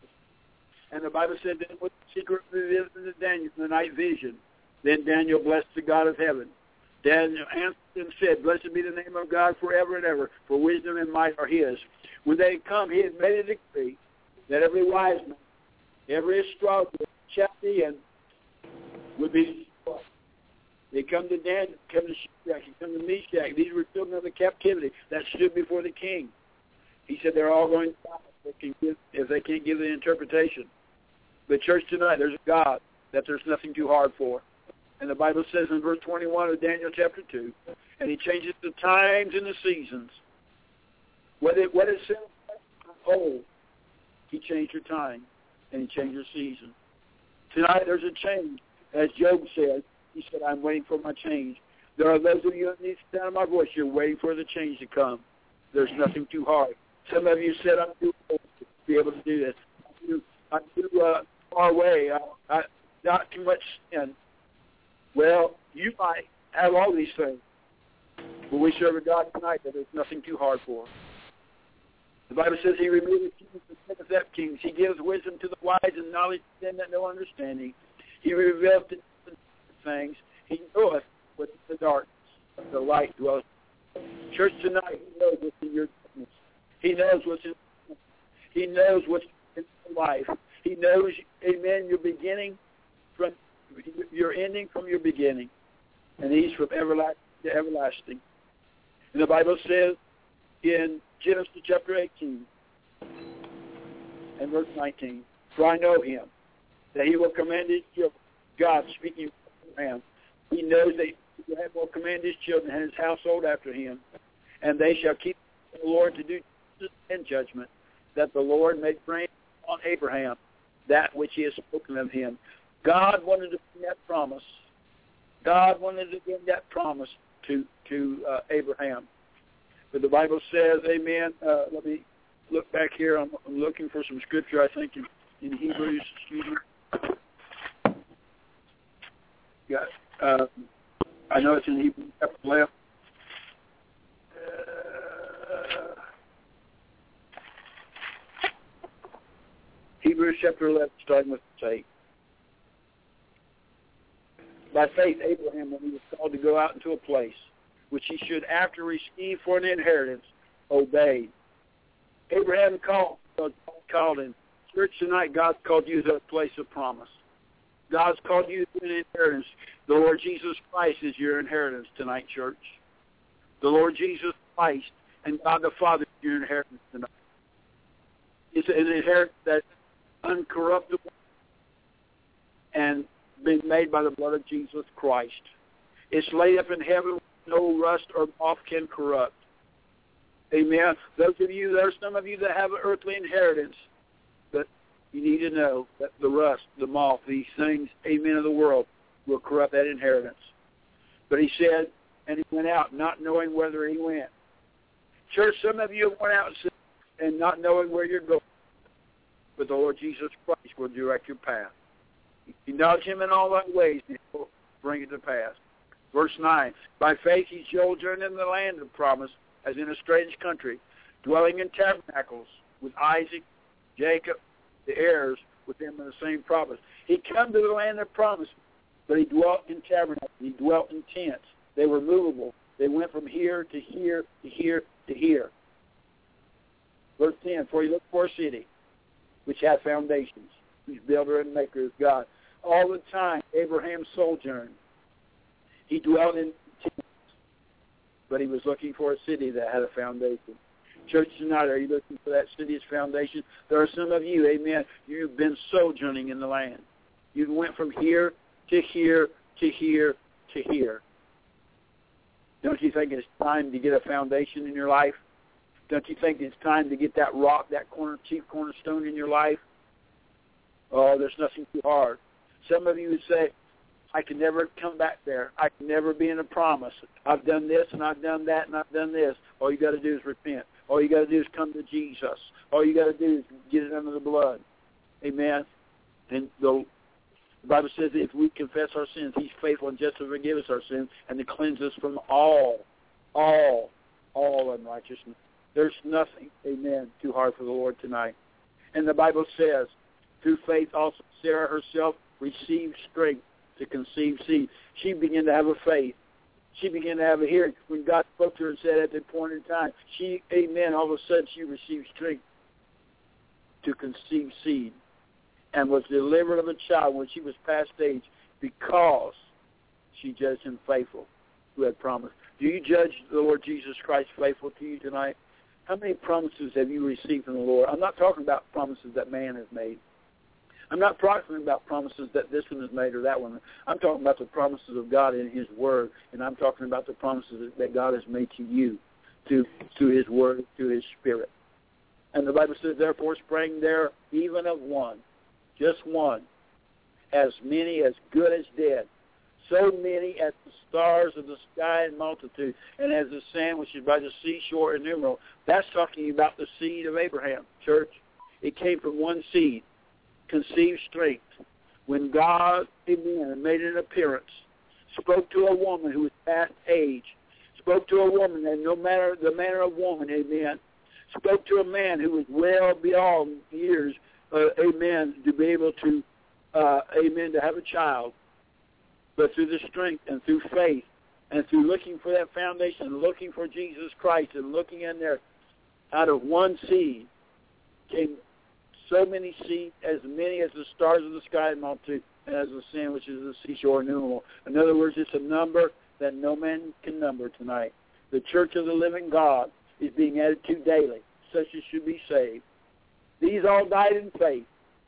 And the Bible said that what the secret revealed to Daniel in the night vision. Then Daniel blessed the God of heaven. Daniel answered and said, Blessed be the name of God forever and ever, for wisdom and might are his. When they come, he had made a decree that every wise man, every astrologer, Chaldean, would be destroyed. They come to Daniel, come to Shadrach, they come to Meshach. These were children of the captivity that stood before the king. He said they're all going to die if they, can give, if they can't give the interpretation. But church tonight, there's a God that there's nothing too hard for. And the Bible says in verse twenty-one of Daniel chapter two, and he changes the times and the seasons. What it, what it says old, he changed your time, and he changed your season. Tonight there's a change. As Job said, he said, I'm waiting for my change. There are those of you that need to sound my voice. You're waiting for the change to come. There's nothing too hard. Some of you said, I'm too old to be able to do this. I'm too, I'm too uh, far away. I, I, not too much sin. Well, you might have all these things, but we serve a God tonight that there's nothing too hard for. The Bible says he removed the kings and setteth up kings. He gives wisdom to the wise and knowledge to them that know understanding. He revealed the things. He knoweth what's in the darkness. The light dwells. Church tonight, he knows what's in your darkness. He knows what's in He knows what's in your life. He knows, amen, your beginning from your ending from your beginning. And he's from everlasting to everlasting. And the Bible says in Genesis chapter eighteen and verse nineteen, for I know him, that he will command his children, God speaking to Abraham, he knows that he will command his children and his household after him, and they shall keep the Lord to do justice and judgment, that the Lord may bring on Abraham that which he has spoken of him. God wanted to bring that promise. God wanted to bring that promise to to uh, Abraham. But the Bible says, amen, uh, let me look back here. I'm, I'm looking for some scripture, I think, in, in Hebrews. Excuse me. Got, uh, I know it's in Hebrews chapter eleven. Uh, Hebrews chapter eleven, starting with eight. By faith, Abraham, when he was called to go out into a place which he should after receive for an inheritance, obeyed. Abraham called, God called him. Church tonight, God's called you to a place of promise. God's called you to an inheritance. The Lord Jesus Christ is your inheritance tonight, church. The Lord Jesus Christ and God the Father is your inheritance tonight. It's an inheritance that's uncorruptible and been made by the blood of Jesus Christ. It's laid up in heaven, no rust or moth can corrupt. Amen. Those of you, there are some of you that have an earthly inheritance, but you need to know that the rust, the moth, these things, amen, of the world will corrupt that inheritance. But he said, and he went out not knowing whither he went. Church, some of you have went out and not knowing where you're going, but the Lord Jesus Christ will direct your path. Acknowledge him in all thy ways, and he will bring it to pass. Verse nine, by faith he sojourned in the land of promise, as in a strange country, dwelling in tabernacles with Isaac, Jacob, the heirs with him in the same promise. He come to the land of promise, but he dwelt in tabernacles. He dwelt in tents. They were movable. They went from here to here to here to here. Verse ten, for he looked for a city which hath foundations, whose builder and maker is God. All the time, Abraham sojourned. He dwelt in tents, but he was looking for a city that had a foundation. Church tonight, are you looking for that city's foundation? There are some of you, amen, you've been sojourning in the land. You went from here to here to here to here. Don't you think it's time to get a foundation in your life? Don't you think it's time to get that rock, that corner, chief cornerstone in your life? Oh, there's nothing too hard. Some of you would say, I can never come back there. I can never be in a promise. I've done this and I've done that and I've done this. All you got to do is repent. All you got to do is come to Jesus. All you got to do is get it under the blood. Amen. And the Bible says that if we confess our sins, he's faithful and just to forgive us our sins and to cleanse us from all, all, all unrighteousness. There's nothing, amen, too hard for the Lord tonight. And the Bible says, through faith also Sarah herself received strength to conceive seed. She began to have a faith. She began to have a hearing. When God spoke to her and said at that point in time, she, amen, all of a sudden she received strength to conceive seed and was delivered of a child when she was past age because she judged him faithful who had promised. Do you judge the Lord Jesus Christ faithful to you tonight? How many promises have you received from the Lord? I'm not talking about promises that man has made. I'm not talking about promises that this one has made or that one. I'm talking about the promises of God in his word, and I'm talking about the promises that God has made to you through, through his word, through his spirit. And the Bible says, therefore sprang there even of one, just one, as many as good as dead, so many as the stars of the sky in multitude, and as the sand which is by the seashore innumerable. That's talking about the seed of Abraham, church. It came from one seed, conceived strength. When God, amen, made an appearance, spoke to a woman who was past age, spoke to a woman, and no matter the manner of woman, amen, spoke to a man who was well beyond years, uh, amen, to be able to, uh, amen, to have a child. But through the strength and through faith and through looking for that foundation, looking for Jesus Christ and looking in there, out of one seed came so many seeds, as many as the stars of the sky and multitude, and as the sand which is the seashore innumerable. In other words, it's a number that no man can number tonight. The church of the living God is being added to daily, such as should be saved. These all died in faith,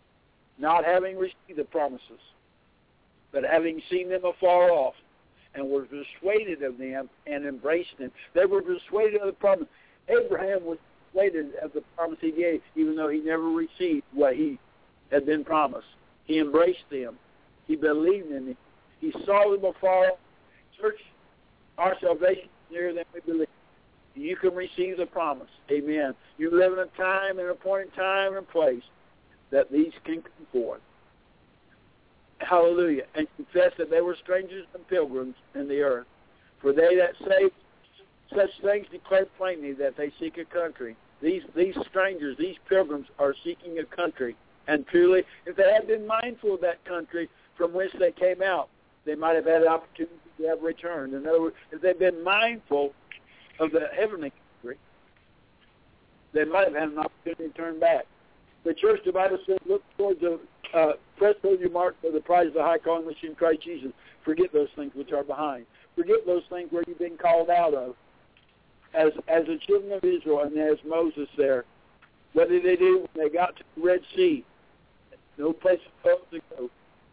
not having received the promises, but having seen them afar off, and were persuaded of them and embraced them. They were persuaded of the promise. Abraham was persuaded of the promise he gave, even though he never received what he had been promised. He embraced them. He believed in them. He saw them afar off. Church, our salvation is nearer than we believe. You can receive the promise. Amen. You live in a time, an appointed time and place that these can come forth. Hallelujah. And confess that they were strangers and pilgrims in the earth. For they that say such things declare plainly that they seek a country. These these strangers, these pilgrims are seeking a country. And truly, if they had been mindful of that country from which they came out, they might have had an opportunity to have returned. In other words, if they'd been mindful of the heavenly country, they might have had an opportunity to turn back. The church, the Bible says, look towards the uh, press towards your mark for the prize of the high calling which is in Christ Jesus. Forget those things which are behind. Forget those things where you've been called out of. As as the children of Israel and as Moses there, what did they do when they got to the Red Sea? No place else to go.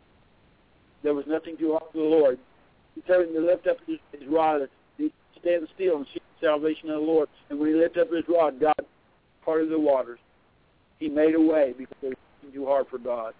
There was nothing too hard for the Lord. He told him to lift up his, his rod, to stand still and see the salvation of the Lord. And when he lifted up his rod, God parted the waters. He made a way because it was too hard for God.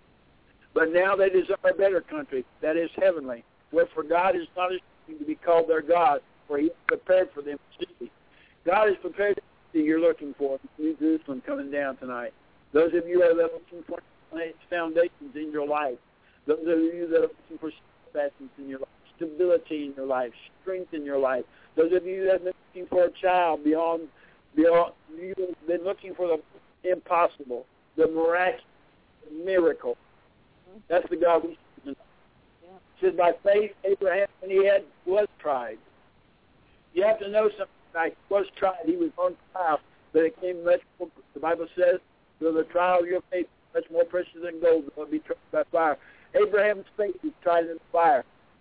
But now they desire a better country that is heavenly, wherefore God is not ashamed to be called their God, for he is prepared for them to see. God is prepared to see you're looking for New Jerusalem coming down tonight. Those of you that are looking for foundations in your life, those of you that are looking for steadfastness in your life, stability in your life, strength in your life, those of you that have been looking for a child beyond, beyond you've been looking for the impossible, the miraculous, the miracle. That's the God we serve. Yeah. It says, by faith, Abraham, when he had, was tried. You have to know something like he was tried. He was on trial, but it came much more, the Bible says, so the trial of your faith is much more precious than gold that will be tried by fire. Abraham's faith was tried in the fire.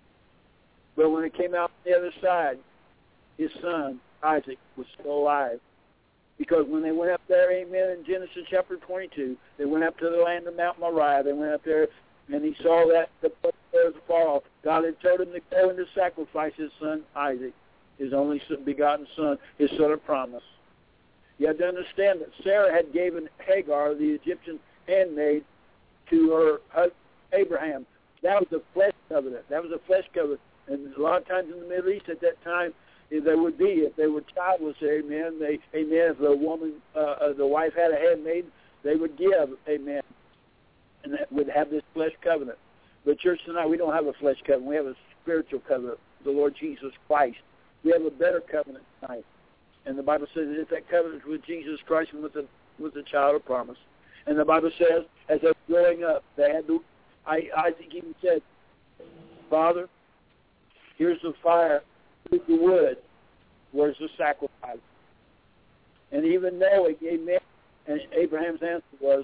But when it came out on the other side, his son, Isaac, was still alive. Because when they went up there, amen, in Genesis chapter twenty-two, they went up to the land of Mount Moriah. They went up there, and he saw that the place was far off. God had told him to go and to sacrifice his son, Isaac. his only begotten son, his son of promise. You have to understand that Sarah had given Hagar, the Egyptian handmaid, to her husband Abraham. That was a flesh covenant. That was a flesh covenant. And a lot of times in the Middle East at that time, if there would be, if they were childless, amen, they, amen, if the woman, uh, uh, the wife had a handmaid, they would give, amen, and that would have this flesh covenant. But church tonight, we don't have a flesh covenant. We have a spiritual covenant, the Lord Jesus Christ. We have a better covenant tonight. And the Bible says that if that covenant with Jesus Christ and with the, with the child of promise. And the Bible says, as they were growing up, they had to, I, Isaac even said, Father, here's the fire, here's the wood, where's the sacrifice? And even though he gave man, and Abraham's answer was,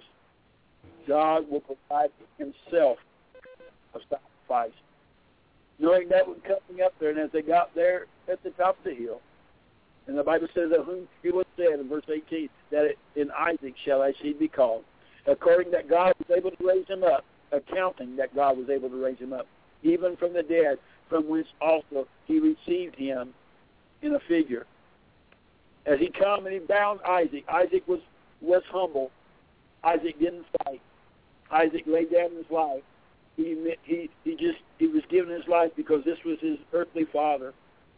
God will provide himself a sacrifice. Knowing that was coming up there, and as they got there at the top of the hill, and the Bible says that whom he was said in verse eighteen, that in Isaac shall thy seed be called. According that God was able to raise him up, accounting that God was able to raise him up, even from the dead, from whence also he received him in a figure. As he come and he bound Isaac, Isaac was, was humble. Isaac didn't fight. Isaac laid down his life. He he he just he was giving his life because this was his earthly father.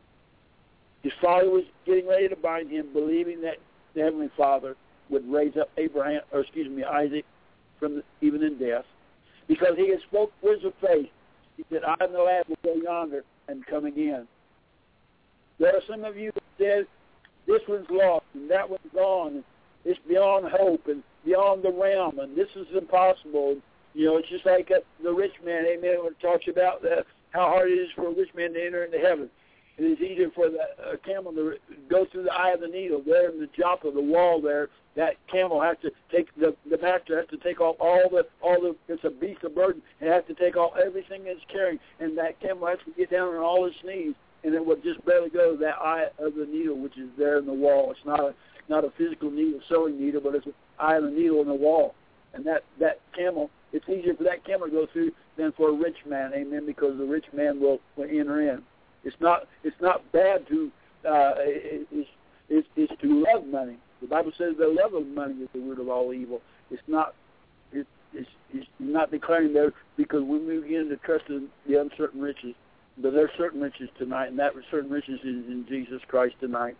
His father was getting ready to bind him, believing that the Heavenly Father would raise up Abraham, or excuse me, Isaac, from the, even in death, because he had spoke words of faith. He said, "I am the lad will go yonder and come again." There are some of you that said, "This one's lost and that one's gone. And it's beyond hope and beyond the realm, and this is impossible." You know, it's just like uh, the rich man, amen, when it talks about uh, how hard it is for a rich man to enter into heaven. It is easier for the uh, camel to go through the eye of the needle. There in the top of the wall there, that camel has to take, the the master has to take off all the, all the, it's a beast of burden, and has to take off everything it's carrying, and that camel has to get down on all his knees, and it would just barely go to that eye of the needle, which is there in the wall. It's not a, not a physical needle, sewing needle, but it's an eye of the needle in the wall. And that, that camel, it's easier for that camel to go through than for a rich man, amen, because the rich man will, will enter in. It's not it's not bad to uh, it's, it's it's to love money. The Bible says the love of money is the root of all evil. It's not it, it's, it's not declaring there because we begin to trust in the uncertain riches. But there's certain riches tonight, and that certain riches is in Jesus Christ tonight.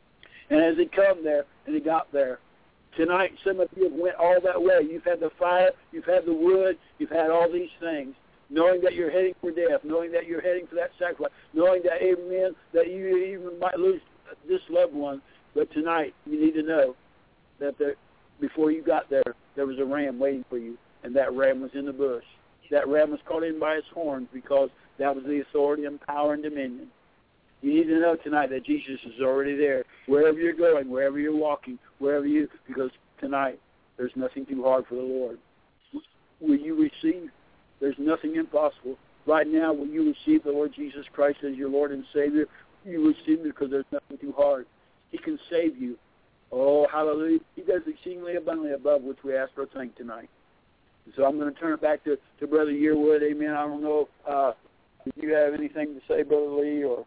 And as he come there and he got there, tonight some of you have went all that way. You've had the fire, you've had the wood, you've had all these things. Knowing that you're heading for death, knowing that you're heading for that sacrifice, knowing that, amen, that you even might lose this loved one. But tonight, you need to know that there, before you got there, there was a ram waiting for you, and that ram was in the bush. That ram was caught in by its horns because that was the authority and power and dominion. You need to know tonight that Jesus is already there. Wherever you're going, wherever you're walking, wherever you, because tonight, there's nothing too hard for the Lord. Will you receive? There's nothing impossible. Right now, when you receive the Lord Jesus Christ as your Lord and Savior, you receive him because there's nothing too hard. He can save you. Oh, hallelujah. He does exceedingly abundantly above which we ask or think tonight. So I'm going to turn it back to, to Brother Yearwood. Amen. I don't know if, uh, if you have anything to say, Brother Lee, or...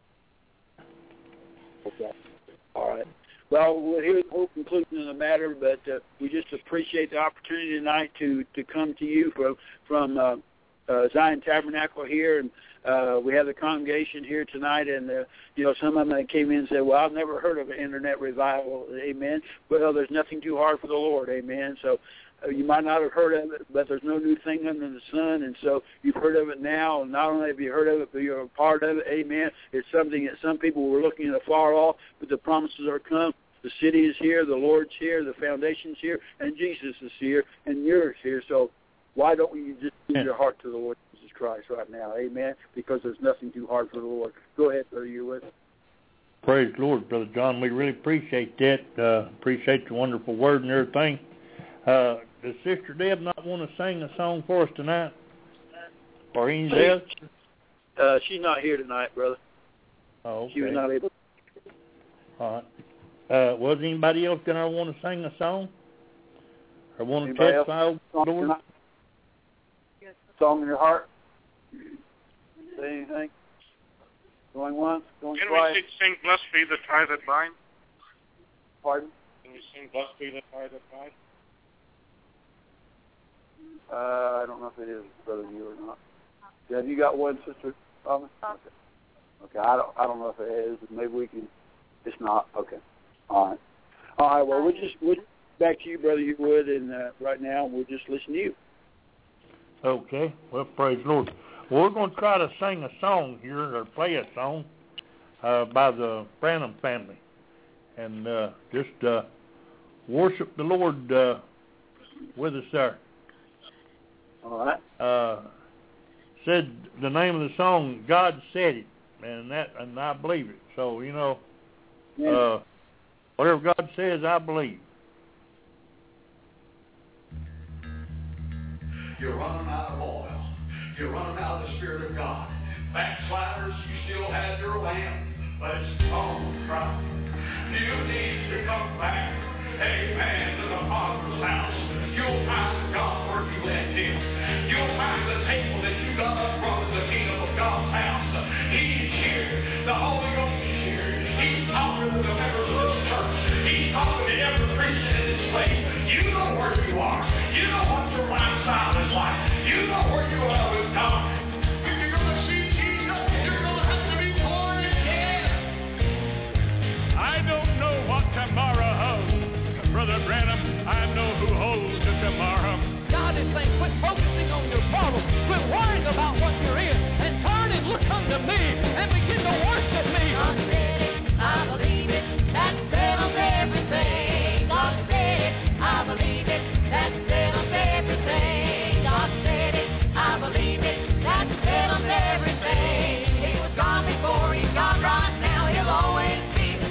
Okay. All right. Well, we'll hear the whole conclusion of the matter, but uh, we just appreciate the opportunity tonight to, to come to you from from uh, uh, Zion Tabernacle here, and uh, we have the congregation here tonight, and uh, you know, some of them that came in and said, "Well, I've never heard of an internet revival." Amen. Well, there's nothing too hard for the Lord. Amen. So uh, you might not have heard of it, but there's no new thing under the sun, and so you've heard of it now. And not only have you heard of it, but you're a part of it. Amen. It's something that some people were looking at afar off, but the promises are come. The city is here, the Lord's here, the foundation's here, and Jesus is here, and you're here. So why don't you just give your heart to the Lord Jesus Christ right now? Amen. Because there's nothing too hard for the Lord. Go ahead, Brother Yearwood. Praise the Lord, Brother John. We really appreciate that. Uh, appreciate the wonderful word and everything. Uh, does Sister Deb not want to sing a song for us tonight? Or anything else? Uh, she's not here tonight, brother. Oh, okay. She was not able. All right. Uh, was anybody else going to want to sing a song? Or want Anybody to testify over the Lord? Song in your heart? Say anything? Going once, going Can twice. we sing Blessed Be the Tie That Bind? Pardon? Can we sing Blessed Be the Tie That Bind? Uh, I don't know if it is Brother you or not. Have you got one, Sister Thomas? Okay. Okay, I don't, I don't know if it is. Maybe we can. It's not. Okay. All right. All right. Well, we'll just we'll back to you, Brother Yearwood, and uh, right now we'll just listen to you. Okay. Well, praise the Lord. Well, we're going to try to sing a song here, or play a song uh, by the Branham family, and uh, just uh, worship the Lord uh, with us there. All right. Uh, said the name of the song, God Said It, and that, and I believe it. So, you know, Yeah. uh, whatever God says, I believe. You're running out of oil. You're running out of the Spirit of God. Backsliders, you still have your lamp, but it's gone dry. You need to come back, amen, to the Father's house. You'll find God where you left Him. You'll find the table that you got up from in the kingdom of God's house. He's here. The Holy Ghost is here. He's talking to the members of this church. He's talking to every Christian in this place. You know where you are. You know what your lifestyle is like. You know where you are with God. If you're going to see Jesus, you're going to have to be born again. I don't know what tomorrow holds. Brother Branham, I know who holds the tomorrow. God is saying, quit focusing on your problem. Quit worrying about what you're in. And turn and look unto me and begin to worship me. God said it, I believe it. That settles everything. God said it, I believe it. That settles everything. God said it, I believe it. That settles everything. He was gone before, he's gone right now. He'll always be the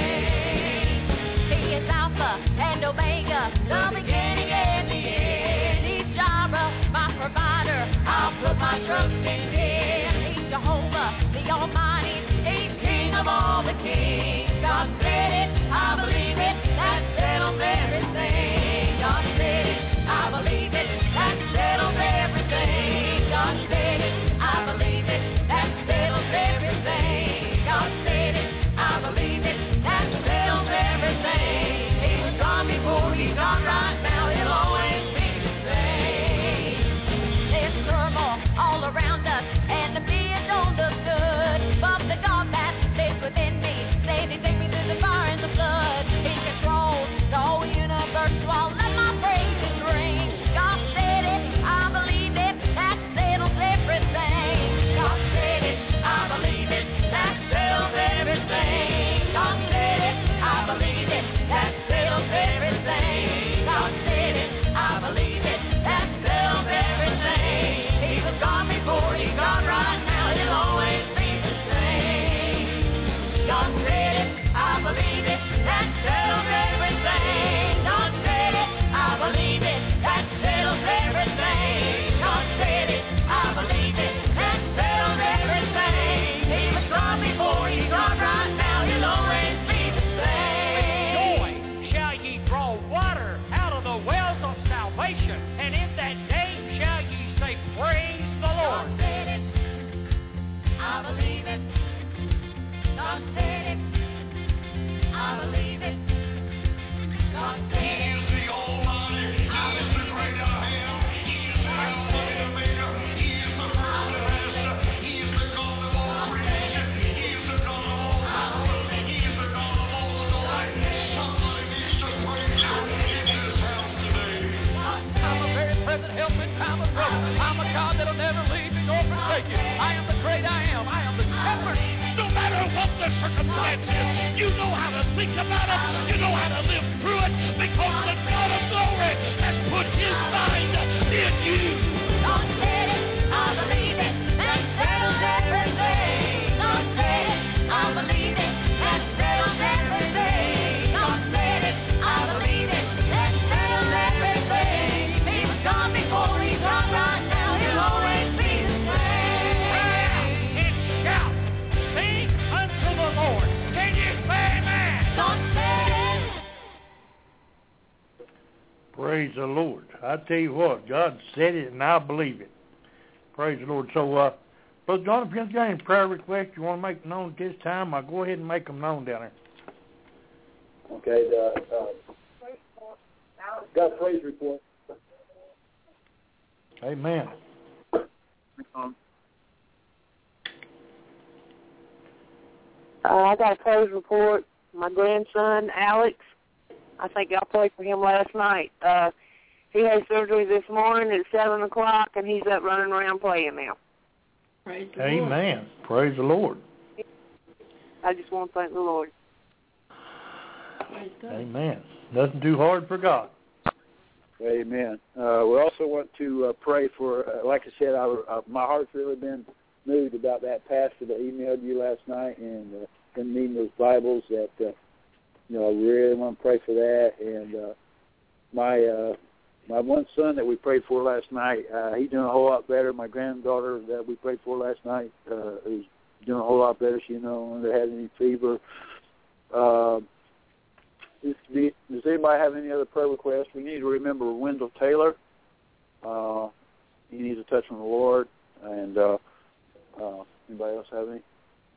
same. He is Alpha and Omega, the beginning and the end. He's Jireh, my provider. I'll put my trust in him. He's Jehovah, the Almighty. He's King of all the kings. God said it, I believe it. That settles everything. God said it, I believe it. That settles everything. God said it, I believe it. That settles everything. God said it, I believe it. That settles everything. He was gone before, he's gone right now. He'll always be the same. There's turmoil all around us, and the fear don't look good. But the God that lives within me, saved me, take me through the fire and the flood. He controls the whole universe, so I'll let my praises ring. God said it, I believe it. That settles everything. God said it, I believe it. That settles everything. God said it, I believe it. That settles everything. God said it, I believe it. That settles everything. He was gone before, he's gone right now. He'll always be the same. God said it, I believe it. That settles everything. God said it, I believe it. That settles everything. God said it, I believe it. That settles everything. He was gone before, he's gone right now. He'll always be the same. Joy shall ye draw water out of the wells of salvation, and in that day shall ye say, praise the Lord. God said it, I believe it. God said it, I believe it. God said it. He is the Almighty. He is the great I am. He is the Alpha and Omega. He is the first and last. He is the God of all creation. He is the God of all power. He is the God of all authority. Somebody needs to praise Him in this house today. I'm a very present help in time of trouble. I'm a God that'll never leave me nor forsake you. I am the great I am. I am the shepherd. No matter what the circumstances, you know how to think about it, you know how to live through it, because the God of glory has put his mind in you. God said it, I believe it. That settles everything. God said it, I believe it. That settles everything. God said it, I believe it. That settles everything. He was gone before, he's gone right now. He'll always be the same. And shout, sing unto the Lord. Can you say amen? God said it. Praise the Lord. I tell you what, God said it, and I believe it. Praise the Lord. So, uh, Brother John, if you've got any prayer requests you want to make known at this time, I'll go ahead and make them known down there. Okay. The, uh, got a praise report. Amen. Um, Uh, I got a praise report. My grandson, Alex, I think y'all prayed for him last night. Uh, he had surgery this morning at seven o'clock, and he's up running around playing now. Praise the Amen. Lord. Praise the Lord. I just want to thank the Lord. Praise God. Amen. Nothing too hard for God. Amen. Uh, we also want to uh, pray for, uh, like I said, our, uh, my heart's really been moved about that pastor that emailed you last night and uh, him needing those Bibles. That uh, you know, I really want to pray for that. And uh, my uh, my one son that we prayed for last night, uh, he's doing a whole lot better. My granddaughter that we prayed for last night uh, is doing a whole lot better. She no longer has any fever. Uh, Does, does anybody have any other prayer requests? We need to remember Wendell Taylor. Uh, he needs a touch from the Lord. And uh, uh, anybody else have any?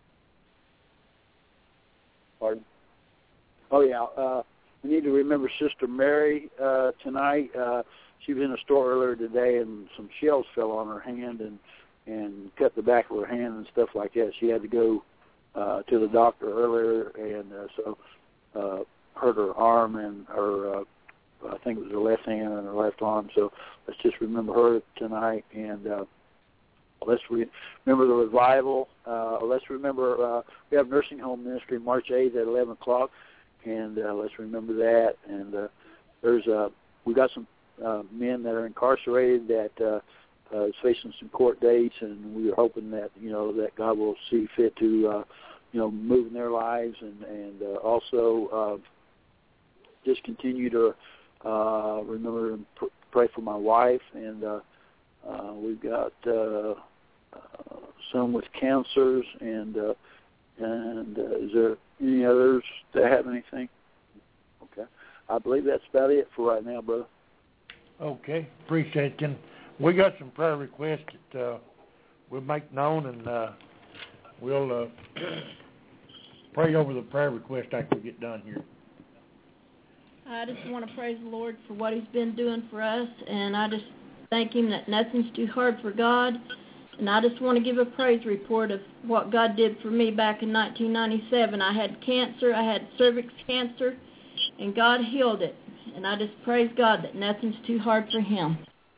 Pardon? Oh, yeah. Uh, we need to remember Sister Mary uh, tonight. Uh, she was in a store earlier today, and some shells fell on her hand and, and cut the back of her hand and stuff like that. She had to go uh, to the doctor earlier, and uh, so... Uh, hurt her arm and her, uh, I think it was her left hand and her left arm. So let's just remember her tonight, and uh, let's re- remember the revival. Uh, let's remember uh, we have nursing home ministry March eighth at eleven o'clock, and uh, let's remember that. And uh, there's uh, we got some uh, men that are incarcerated that uh, uh, is facing some court dates, and we are hoping that you know that God will see fit to uh, you know move in their lives, and and uh, also. Uh, Just continue to uh, remember and pr- pray for my wife, and uh, uh, we've got uh, uh, some with cancers, and uh, and uh, is there any others that have anything? Okay, I believe that's about it for right now, brother. Okay, appreciate it. We got some prayer requests that uh, we'll make known, and uh, we'll uh, pray over the prayer request after we get done here. I just want to praise the Lord for what he's been doing for us, and I just thank him that nothing's too hard for God. And I just want to give a praise report of what God did for me back in nineteen ninety-seven. I had cancer, I had cervix cancer, and God healed it. And I just praise God that nothing's too hard for him.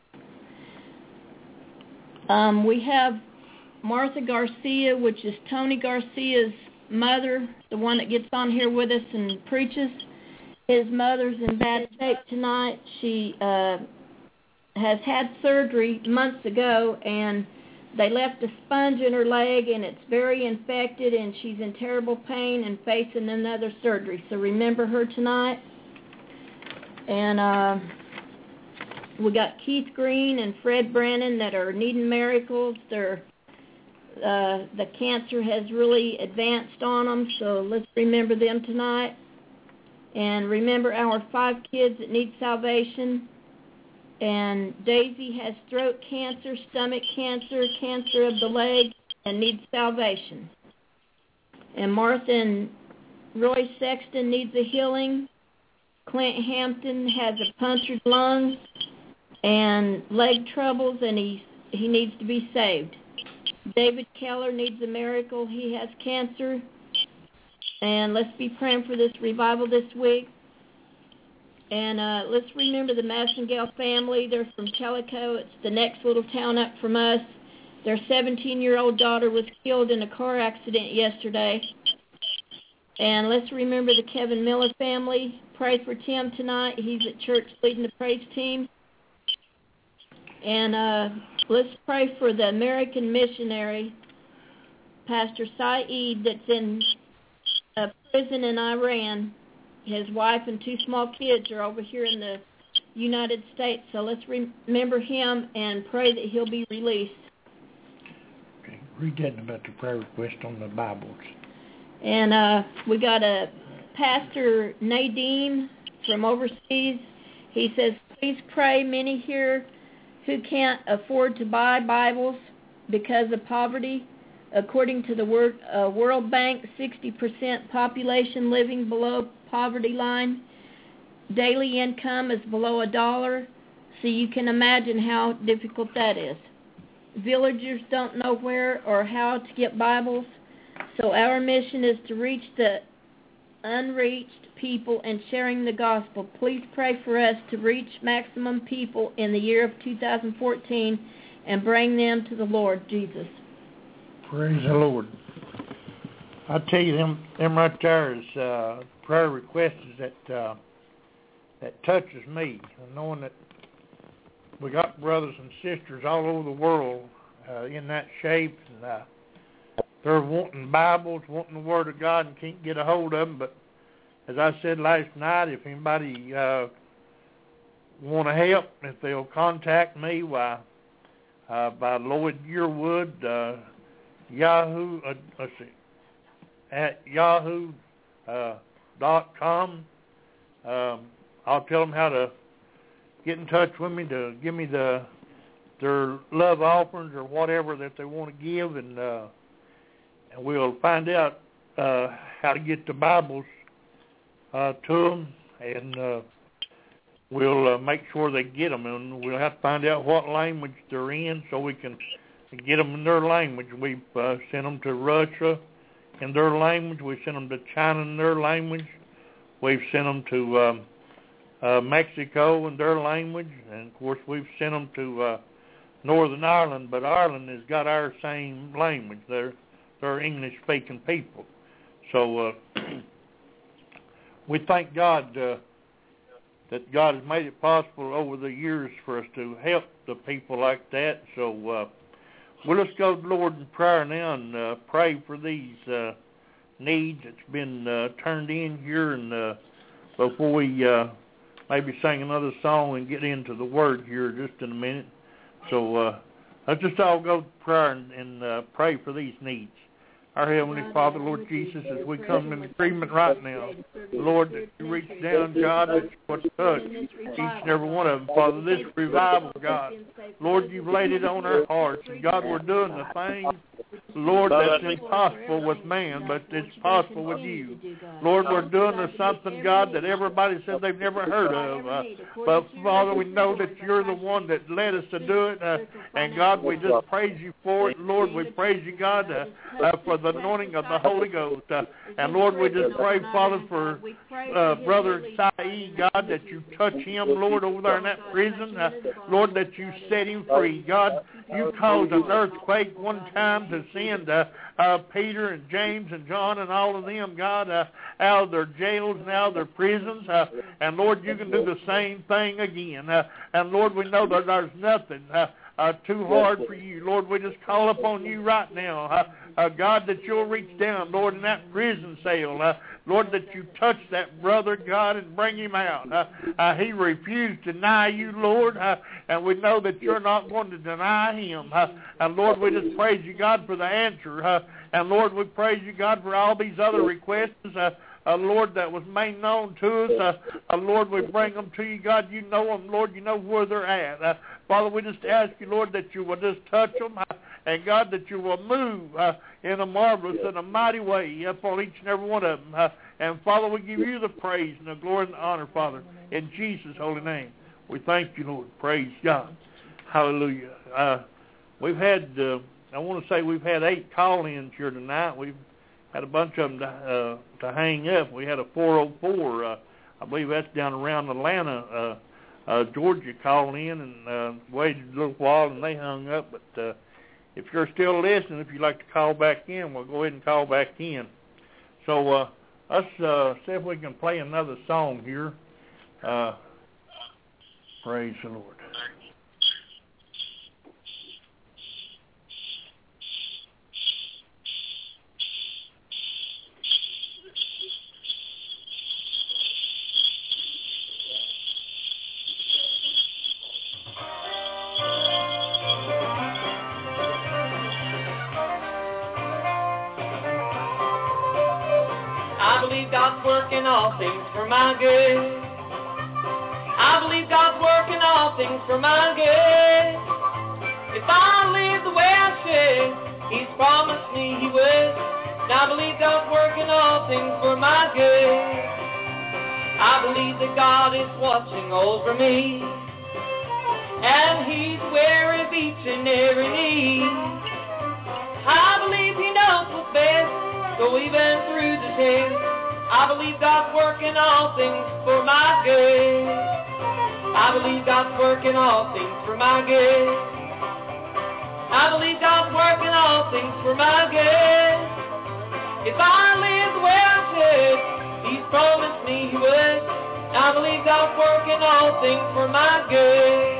Um, we have Martha Garcia, which is Tony Garcia's mother, the one that gets on here with us and preaches. His mother's in bad shape tonight. She uh, has had surgery months ago, and they left a sponge in her leg, and it's very infected, and she's in terrible pain and facing another surgery. So remember her tonight. And uh, we got Keith Green and Fred Brannon that are needing miracles. They're, uh, the cancer has really advanced on them, so let's remember them tonight. And remember our five kids that need salvation. And Daisy has throat cancer, stomach cancer, cancer of the leg, and needs salvation. And Martha and Roy Sexton needs a healing. Clint Hampton has a punctured lung and leg troubles, and he he needs to be saved. David Keller needs a miracle. He has cancer. And let's be praying for this revival this week. And uh, let's remember the Massengale family. They're from Tellico. It's the next little town up from us. Their seventeen-year-old daughter was killed in a car accident yesterday. And let's remember the Kevin Miller family. Pray for Tim tonight. He's at church leading the praise team. And uh, let's pray for the American missionary, Pastor Saeed, that's in a prison in Iran. His wife and two small kids are over here in the United States. So let's re- remember him and pray that he'll be released. Okay, read that about the prayer request on the Bibles. And uh, we got a Pastor Nadine from overseas. He says, please pray. Many here who can't afford to buy Bibles because of poverty. According to the Word, uh, World Bank, sixty percent population living below poverty line. Daily income is below a dollar, so you can imagine how difficult that is. Villagers don't know where or how to get Bibles, so our mission is to reach the unreached people and sharing the gospel. Please pray for us to reach maximum people in the year of two thousand fourteen and bring them to the Lord Jesus. Praise the Lord. I tell you, them, them right there is uh, prayer requests that uh, that touches me, knowing that we got brothers and sisters all over the world uh, in that shape, and uh, they're wanting Bibles, wanting the Word of God, and can't get a hold of them. But as I said last night, if anybody uh, want to help, if they'll contact me, why uh, by Lloyd Yearwood. Uh, Yahoo, uh, let's see, at yahoo uh, dot com. Um, I'll tell them how to get in touch with me to give me the their love offerings or whatever that they want to give, and uh, and we'll find out uh, how to get the Bibles uh, to them, and uh, we'll uh, make sure they get them, and we'll have to find out what language they're in so we can get them in their language. We've uh, sent them to Russia in their language. We've sent them to China in their language. We've sent them to um, uh, Mexico in their language. And, of course, we've sent them to uh, Northern Ireland, but Ireland has got our same language. They're, they're English-speaking people. So uh, we thank God uh, that God has made it possible over the years for us to help the people like that. So uh, Well, let's go to the Lord in prayer now and uh, pray for these uh, needs that's been uh, turned in here, and uh, before we uh, maybe sing another song and get into the Word here just in a minute. So uh, let's just all go to prayer and, and uh, pray for these needs. Our Heavenly Father, Lord Jesus, as we come in agreement right now, Lord, that you reach down, God, that you would touch each and every one of them. Father, this revival, God, Lord, you've laid it on our hearts. And God, we're doing the thing, Lord, that's impossible with man, but it's possible with you. Lord, we're doing something, God, that everybody said they've never heard of. Uh, but, Father, we know that you're the one that led us to do it. Uh, and, God, we just praise you for it. Lord, we praise you, God, uh, uh, for the anointing of the Holy Ghost. Uh, and, Lord, we just pray, Father, for uh, Brother Saeed, God, that you touch him, Lord, over there in that prison. Uh, Lord, that you set him free. God, you caused an earthquake one time to send uh, uh, Peter and James and John and all of them, God, uh, out of their jails and out of their prisons. Uh, and, Lord, you can do the same thing again. Uh, and, Lord, we know that there's nothing uh, uh, too hard for you. Lord, we just call upon you right now, uh, uh, God, that you'll reach down, Lord, in that prison cell. Uh, Lord, that you touch that brother, God, and bring him out. Uh, uh, he refused to deny you, Lord, uh, and we know that you're not going to deny him. Uh, and, Lord, we just praise you, God, for the answer. Uh, and, Lord, we praise you, God, for all these other requests, uh, uh, Lord, that was made known to us. Uh, uh, Lord, we bring them to you, God. You know them, Lord. You know where they're at. Uh, Father, we just ask you, Lord, that you will just touch them. Uh, and, God, that you will move uh, in a marvelous and a mighty way upon each and every one of them. Uh, and, Father, we give you the praise and the glory and the honor, Father, in Jesus' holy name. We thank you, Lord. Praise God. Hallelujah. Uh, we've had, uh, I want to say we've had eight call-ins here tonight. We've had a bunch of them to, uh, to hang up. We had a four oh four, uh, I believe that's down around Atlanta, uh, uh, Georgia, called in and uh, waited a little while, and they hung up. But uh, if you're still listening, if you'd like to call back in, we'll go ahead and call back in. So uh, let's uh, see if we can play another song here. Uh, praise the Lord. All things for my good. I believe God's working all things for my good. If If I live the way I should, He's promised me He would. And I believe God's working all things for my good. I believe that God is watching over me, and He's aware of each and every need. I believe He knows what's best, so even through the test, I believe God's working all things for my good. I believe God's working all things for my good. I believe God's working all things for my good. If I live the way I should, He's promised me He would. I believe God's working all things for my good.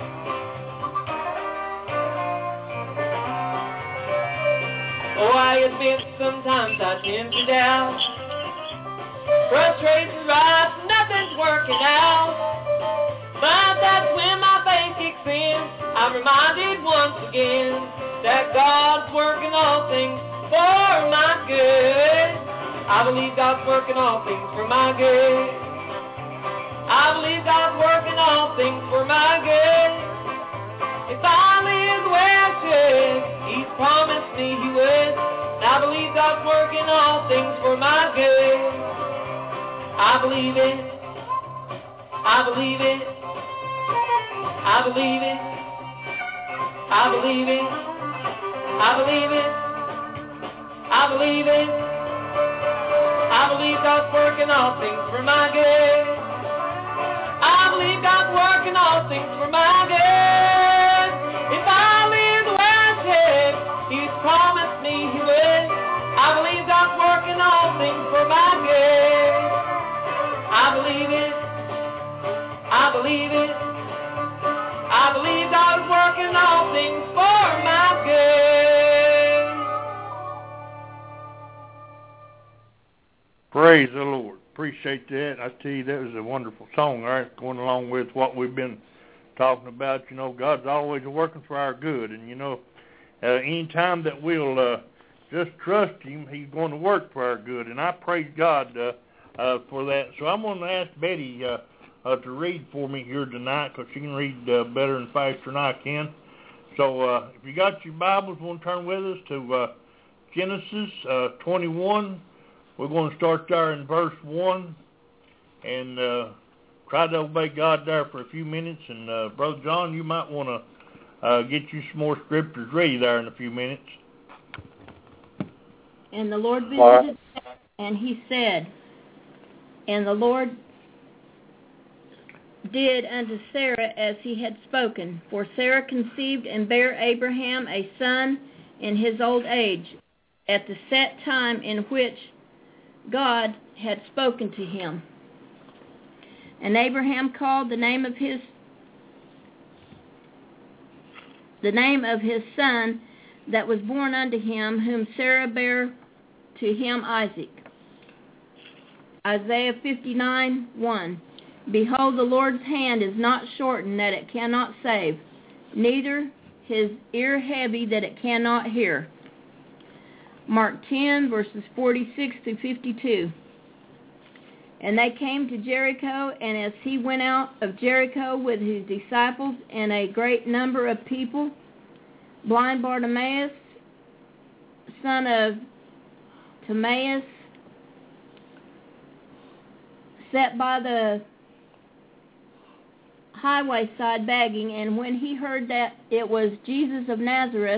Oh, I admit sometimes I tend to doubt. Frustration rise, nothing's working out. But that's when my faith kicks in. I'm reminded once again that God's working all things for my good. I believe God's working all things for my good. I believe God's working all things for my good. If I live the way I should, He's promised me He would. And I believe God's working all things for my good. I believe it. I believe it. I believe it. I believe it. I believe it. I believe it. I believe God's working all things for my good. I believe God's working all things for my good. If I live the way I should, He's promised me He would. I believe God's working all things for my good. I believe it. I believe it. I believe God's working all things for my good. Praise the Lord. Appreciate that. I tell you, that was a wonderful song, all right, going along with what we've been talking about. You know, God's always working for our good. And, you know, uh, any time that we'll uh, just trust Him, He's going to work for our good. And I praise God uh, uh, for that. So I'm going to ask Betty uh, uh, to read for me here tonight, because she can read uh, better and faster than I can. So uh, if you got your Bibles, want to turn with us to uh, Genesis uh, twenty-one. We're going to start there in verse one and uh, try to obey God there for a few minutes. And, uh, Brother John, you might want to uh, get you some more scriptures ready there in a few minutes. And the Lord visited, and He said, and the Lord did unto Sarah as He had spoken. For Sarah conceived and bare Abraham a son in his old age, at the set time in which God had spoken to him. And Abraham called the name of his the name of his son that was born unto him, whom Sarah bare to him, Isaac. Isaiah fifty-nine, one. Behold, the Lord's hand is not shortened that it cannot save, neither his ear heavy that it cannot hear. Mark ten, verses forty-six to fifty-two. And they came to Jericho, and as he went out of Jericho with his disciples and a great number of people, blind Bartimaeus, son of Timaeus, sat by the highway side begging, and when he heard that it was Jesus of Nazareth,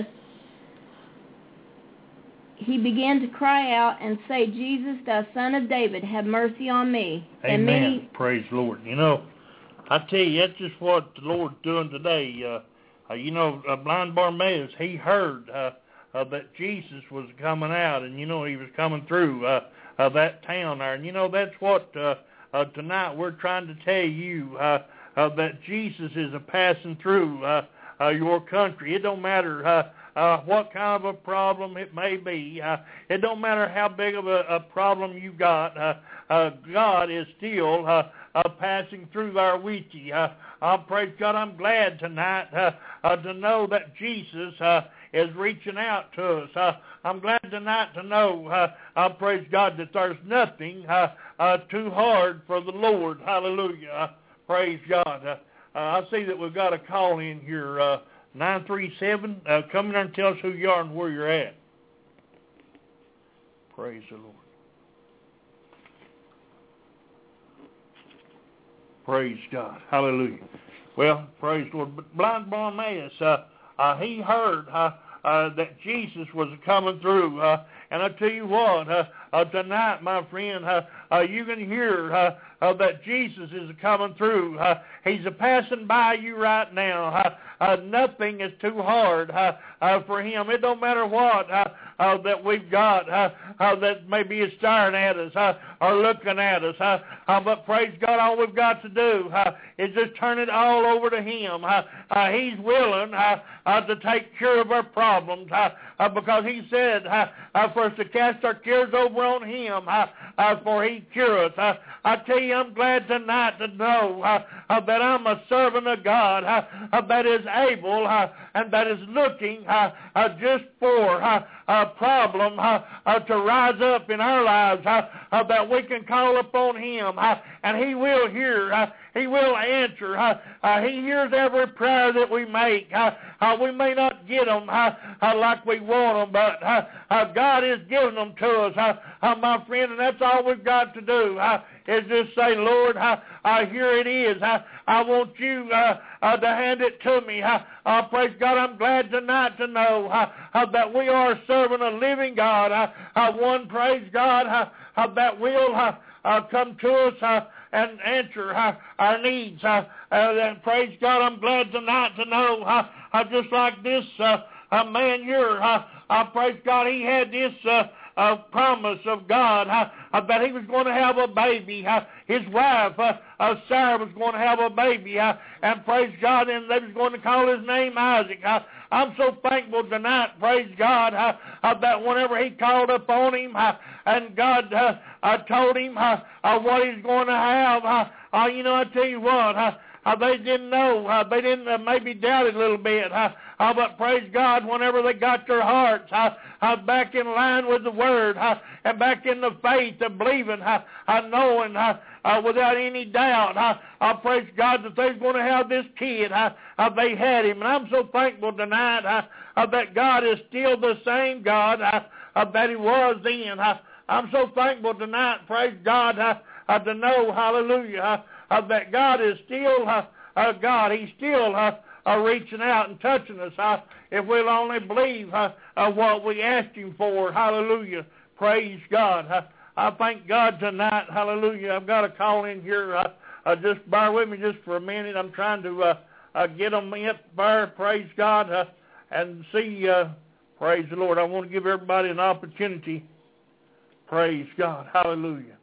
he began to cry out and say, Jesus, thou son of David, have mercy on me. Amen. And many... Praise the Lord. You know, I tell you, that's just what the Lord's doing today. Uh, uh, you know, uh, blind Bartimaeus, he heard uh, uh, that Jesus was coming out, and, you know, he was coming through uh, uh, that town there. And, you know, that's what uh, uh, tonight we're trying to tell you, uh, uh, that Jesus is a passing through uh, uh, your country. It don't matter uh, Uh, what kind of a problem it may be. Uh, it don't matter how big of a, a problem you got. Uh, uh, God is still uh, uh, passing through there with you. Uh, uh, praise God, I'm glad tonight uh, uh, to know that Jesus uh, is reaching out to us. Uh, I'm glad tonight to know, uh, uh, praise God, that there's nothing uh, uh, too hard for the Lord. Hallelujah. Uh, praise God. Uh, uh, I see that we've got a call in here. Uh, nine three seven. Uh, come in there and tell us who you are and where you're at. Praise the Lord. Praise God. Hallelujah. Well, praise the Lord. But blind Bartimaeus, uh, uh, he heard uh, uh, that Jesus was coming through. Uh, and I tell you what, uh, uh, tonight, my friend, uh, uh, you can hear uh, uh, that Jesus is coming through. Uh, he's uh, passing by you right now. Uh, uh, nothing is too hard uh, uh, for him. It don't matter what uh, uh, that we've got uh, uh, that maybe is staring at us uh, or looking at us. Uh, uh, but praise God, all we've got to do uh, is just turn it all over to him. Uh, uh, he's willing uh, uh, to take care of our problems uh, uh, because he said uh, uh, for us to cast our cares over on him, uh, uh, for he cureth. Uh, I tell you, I'm glad tonight to know uh, uh, that I'm a servant of God uh, uh, that is able uh, and that is looking uh, uh, just for uh, a problem uh, uh, to rise up in our lives uh, uh, that we can call upon him uh, and he will hear. Uh, He will answer. Uh, uh, he hears every prayer that we make. Uh, uh, we may not get them uh, uh, like we want them, but uh, uh, God is giving them to us, uh, uh, my friend, and that's all we've got to do uh, is just say, Lord, uh, uh, here it is. Uh, I want you uh, uh, to hand it to me. Uh, uh, praise God, I'm glad tonight to know uh, uh, that we are serving a living God, uh, uh, one, praise God, uh, uh, that will uh, uh, come to us uh, and answer uh, our needs. Uh, uh, and praise God, I'm glad tonight to know, uh, uh, just like this uh, uh, man here, uh, uh, praise God, he had this uh, uh, promise of God uh, uh, that he was going to have a baby. Uh, his wife, uh, uh, Sarah, was going to have a baby. Uh, and praise God, and they was going to call his name Isaac. Uh, I'm so thankful tonight, praise God, uh, uh, that whenever he called upon him uh, and God uh, uh, told him uh, uh, what he's going to have, uh, uh, you know, I tell you what, uh, uh, they didn't know. Uh, they didn't uh, maybe doubt it a little bit. Uh, uh, but praise God, whenever they got their hearts uh, uh, back in line with the Word uh, and back in the faith of believing, uh, uh, knowing uh, uh, without any doubt, uh, uh, praise God, that they're going to have this kid. Uh, uh, they had him. And I'm so thankful tonight uh, uh, that God is still the same God uh, uh, that he was then. Uh, I'm so thankful tonight, praise God, uh, uh, to know, hallelujah, uh, uh, that God is still uh, uh, God. He's still uh, uh, reaching out and touching us uh, if we'll only believe uh, uh, what we asked him for. Hallelujah. Praise God. Uh, I thank God tonight. Hallelujah. I've got a call in here. Uh, uh, just bear with me just for a minute. I'm trying to uh, uh, get them in there. Praise God. Uh, and see, uh, praise the Lord. I want to give everybody an opportunity. Praise God. Hallelujah.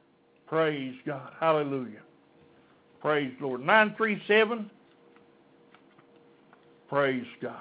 Praise God. Hallelujah. Praise the Lord. nine three seven. Praise God.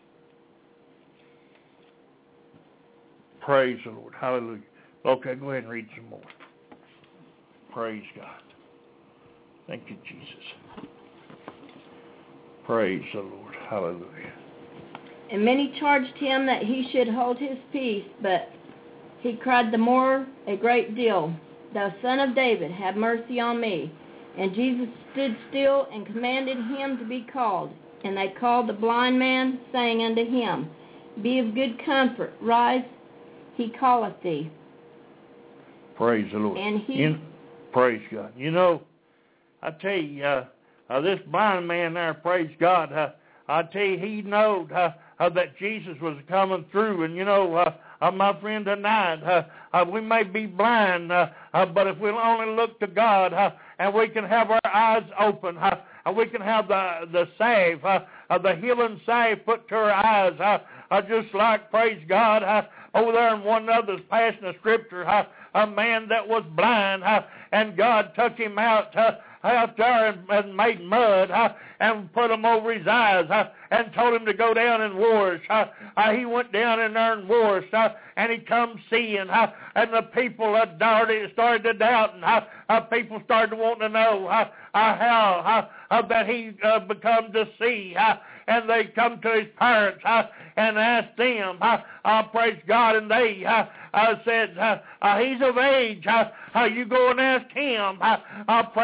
Praise the Lord. Hallelujah. Okay, go ahead and read some more. Praise God. Thank you, Jesus. Praise the Lord. Hallelujah. And many charged him that he should hold his peace, but he cried the more a great deal, Thou Son of David, have mercy on me. And Jesus stood still and commanded him to be called. And they called the blind man, saying unto him, Be of good comfort, rise, he calleth thee. Praise the Lord. And he, you, praise God. You know, I tell you, uh, uh, this blind man there, praise God, uh, I tell you, he knowed uh, uh, that Jesus was coming through. And, you know, uh, uh, my friend, tonight, uh, uh, we may be blind, uh, uh, but if we'll only look to God, uh, and we can have our eyes open, uh, and we can have the, the salve, uh, uh, the healing salve put to our eyes, uh, uh, just like, praise God, uh, over there in one other's passing of Scripture, uh, a man that was blind, uh, and God took him out, uh, out there and, and made mud uh, and put him over his eyes uh, and told him to go down and wash. Uh, uh, he went down in there and washed, uh, and he come seeing, uh, and the people uh, started to doubt, and uh, uh, people started to want to know uh, uh, how uh, uh, that he uh, become to see. Uh, and they come to his parents uh, and asked them, uh, uh, praise God, and they uh, uh, said, uh, uh, he's of age. Uh, uh, you go and ask him. Uh, uh, praise God,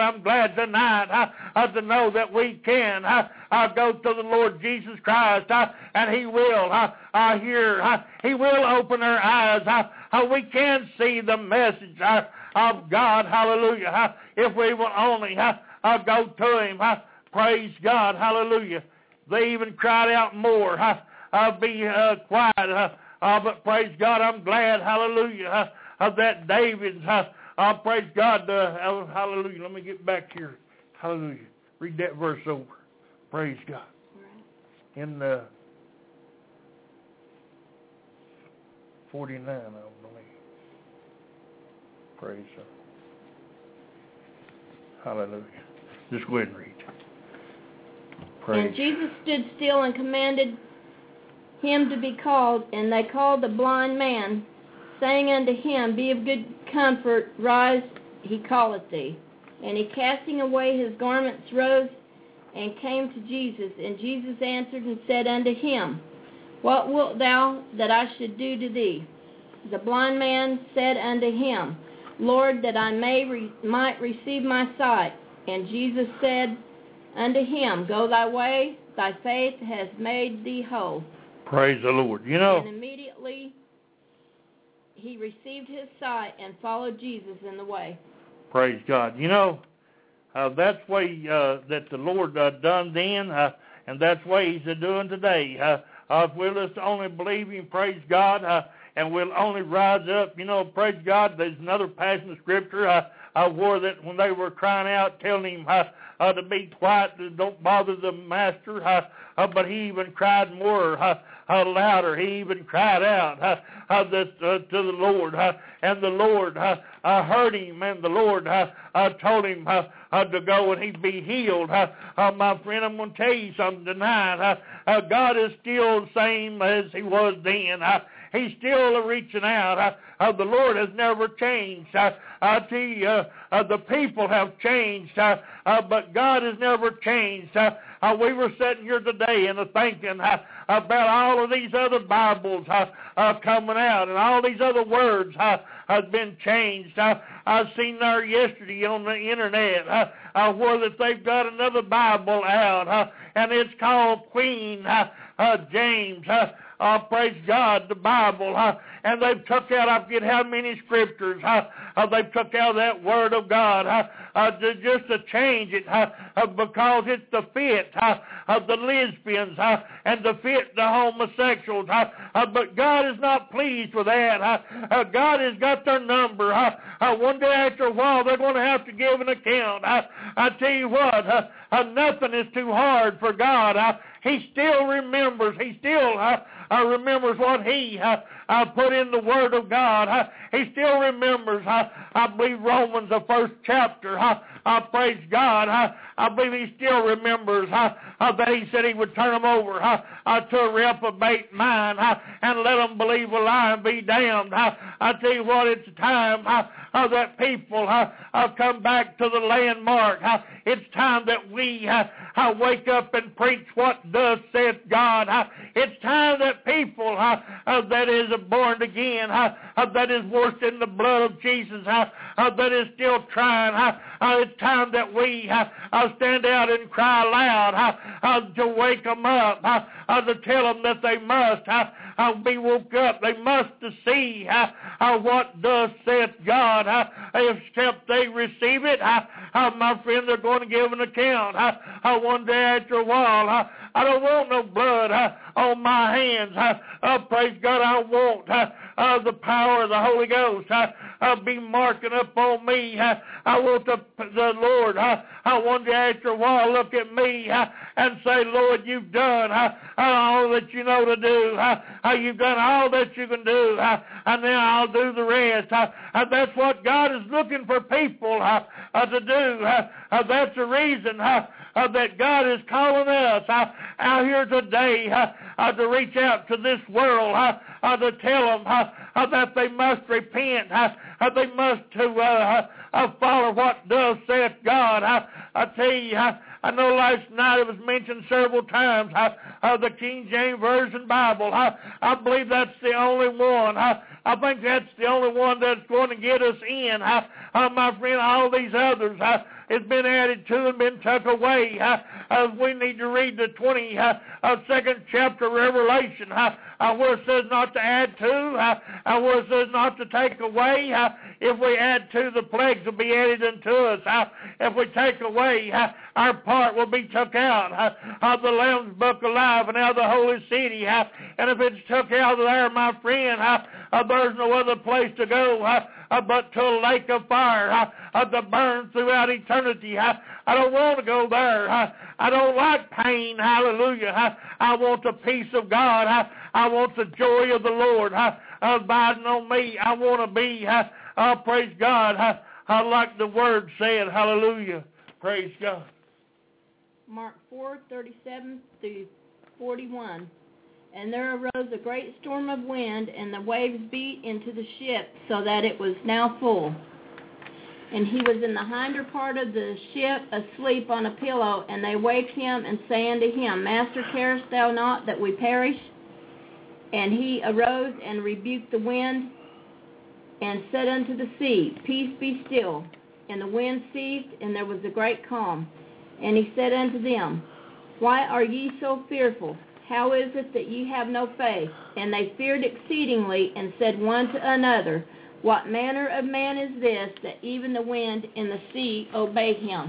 I'm glad tonight uh, uh, to know that we can uh, uh, go to the Lord Jesus Christ, uh, and He will uh, uh, hear, uh, He will open our eyes. Uh, uh, we can see the message uh, of God, hallelujah, uh, if we will only uh, uh, go to Him. Uh, praise God, hallelujah. They even cried out more, uh, uh, be uh, quiet, uh, uh, but praise God, I'm glad, hallelujah, uh, uh, that David's, uh, uh, praise God, uh, hallelujah. Let me get back here, hallelujah. Read that verse over, praise God. In the forty-nine, I believe. Praise God. Hallelujah. Just go ahead and read. Praise. And Jesus stood still and commanded him to be called, and they called the blind man, saying unto him, Be of good comfort, rise, he calleth thee. And he, casting away his garments, rose and came to Jesus. And Jesus answered and said unto him, What wilt thou that I should do to thee? The blind man said unto him, Lord, that I may re- might receive my sight. And Jesus said unto him, Go thy way, thy faith has made thee whole. Praise the Lord. You know, and immediately he received his sight and followed Jesus in the way. Praise God. You know, uh, that's the way uh, that the Lord uh, done then, uh, and that's the way He's doing today. Uh, uh, if we'll just only believe Him, praise God, uh, and we'll only rise up. You know, praise God, there's another passage of Scripture uh, uh, where that when they were crying out, telling Him uh, uh, to be quiet, don't bother the Master, uh, uh, but He even cried more uh, uh, louder. He even cried out uh, uh, this, uh, to the Lord, uh, and the Lord uh, uh, heard Him, and the Lord uh, uh, told Him uh, uh, to go and He'd be healed. Uh, uh, my friend, I'm going to tell you something tonight. Uh, uh, God is still the same as He was then. Uh, He's still reaching out. Uh, uh, the Lord has never changed. Uh, I tell you, uh, uh, the people have changed, uh, uh, but God has never changed. Uh, uh, we were sitting here today and thinking uh, about all of these other Bibles uh, uh, coming out, and all these other words uh, have been changed. Uh, I've seen there yesterday on the internet uh, uh, where that they've got another Bible out, uh, and it's called Queen uh, uh, James. Uh, Uh, praise God, the Bible, uh, and they've took out, I forget how many scriptures, uh, uh, they've took out that Word of God, uh, uh, to, just to change it, uh, uh, because it's to fit uh, uh, the lesbians uh, and to fit the homosexuals, uh, uh, but God is not pleased with that. Uh, uh, God has got their number. Uh, uh, one day after a while, they're going to have to give an account. Uh, I tell you what, uh, uh, nothing is too hard for God. Uh, He still remembers. He still uh, uh, remembers what He uh, uh, put in the Word of God. Uh, he still remembers, uh, I believe, Romans, the first chapter. Uh, uh, praise God. Uh, I believe He still remembers uh, uh, that He said He would turn them over uh, uh, to a reprobate mind uh, and let them believe a lie and be damned. Uh, I tell you what, it's time uh, uh, that people uh, uh, come back to the landmark. Uh, it's time that we uh, uh, wake up and preach what thus saith God. Uh, it's time that people uh, uh, that is born again, uh, uh, that is washed in the blood of Jesus, uh, uh, that is still trying. Uh, uh, it's time that we uh, uh, stand out and cry loud uh, uh, to wake them up, uh, uh, to tell them that they must uh, uh, be woke up. They must to see uh, uh, what thus saith God. Uh, except they receive it, uh, uh, my friend, they're going to give an account. Uh, uh, one day after a while, uh, I don't want no blood uh, on my hands. Uh, uh, praise God, I want uh, uh, the power of the Holy Ghost uh, uh, be marking up on me. Uh, I want the, the Lord, uh, uh, one day after a while, look at me uh, and say, Lord, you've done uh, all that you know to do. Uh, uh, you've done all that you can do, uh, and now I'll do the rest. Uh, uh, that's what God is looking for people uh, uh, to do. Uh, uh, that's the reason uh, uh, that God is calling us uh, out here today uh, uh, to reach out to this world, uh, uh, to tell them uh, uh, that they must repent, uh, uh, they must to uh, uh, follow what thus saith God. Uh, I tell you, uh, I know last night it was mentioned several times, uh, uh, the King James Version Bible. Uh, I believe that's the only one uh, I think that's the only one that's going to get us in. Uh, uh, my friend, all these others, uh, it's been added to and been took away. Uh, uh, we need to read the twenty-second chapter of Revelation, uh, uh, where it says not to add to, uh, uh, where it says not to take away. Uh, if we add to, the plagues will be added unto us. Uh, if we take away, uh, our part will be took out uh, of the Lamb's Book alive and out of the holy city. Uh, and if it's took out of there, my friend, uh, uh, there's no other place to go uh, uh, but to a lake of fire uh, uh, to burn throughout eternity. Uh, I don't want to go there. Uh, I don't like pain. Hallelujah. Uh, I want the peace of God. Uh, I want the joy of the Lord uh, abiding on me. I want to be, uh, uh, praise God, uh, uh, like the Word said. Hallelujah. Praise God. Mark four, thirty-seven through forty-one. And there arose a great storm of wind, and the waves beat into the ship, so that it was now full. And he was in the hinder part of the ship, asleep on a pillow. And they waked him, and say unto him, Master, carest thou not that we perish? And he arose and rebuked the wind, and said unto the sea, Peace, be still. And the wind ceased, and there was a great calm. And he said unto them, Why are ye so fearful? How is it that ye have no faith? And they feared exceedingly, and said one to another, What manner of man is this, that even the wind and the sea obey him?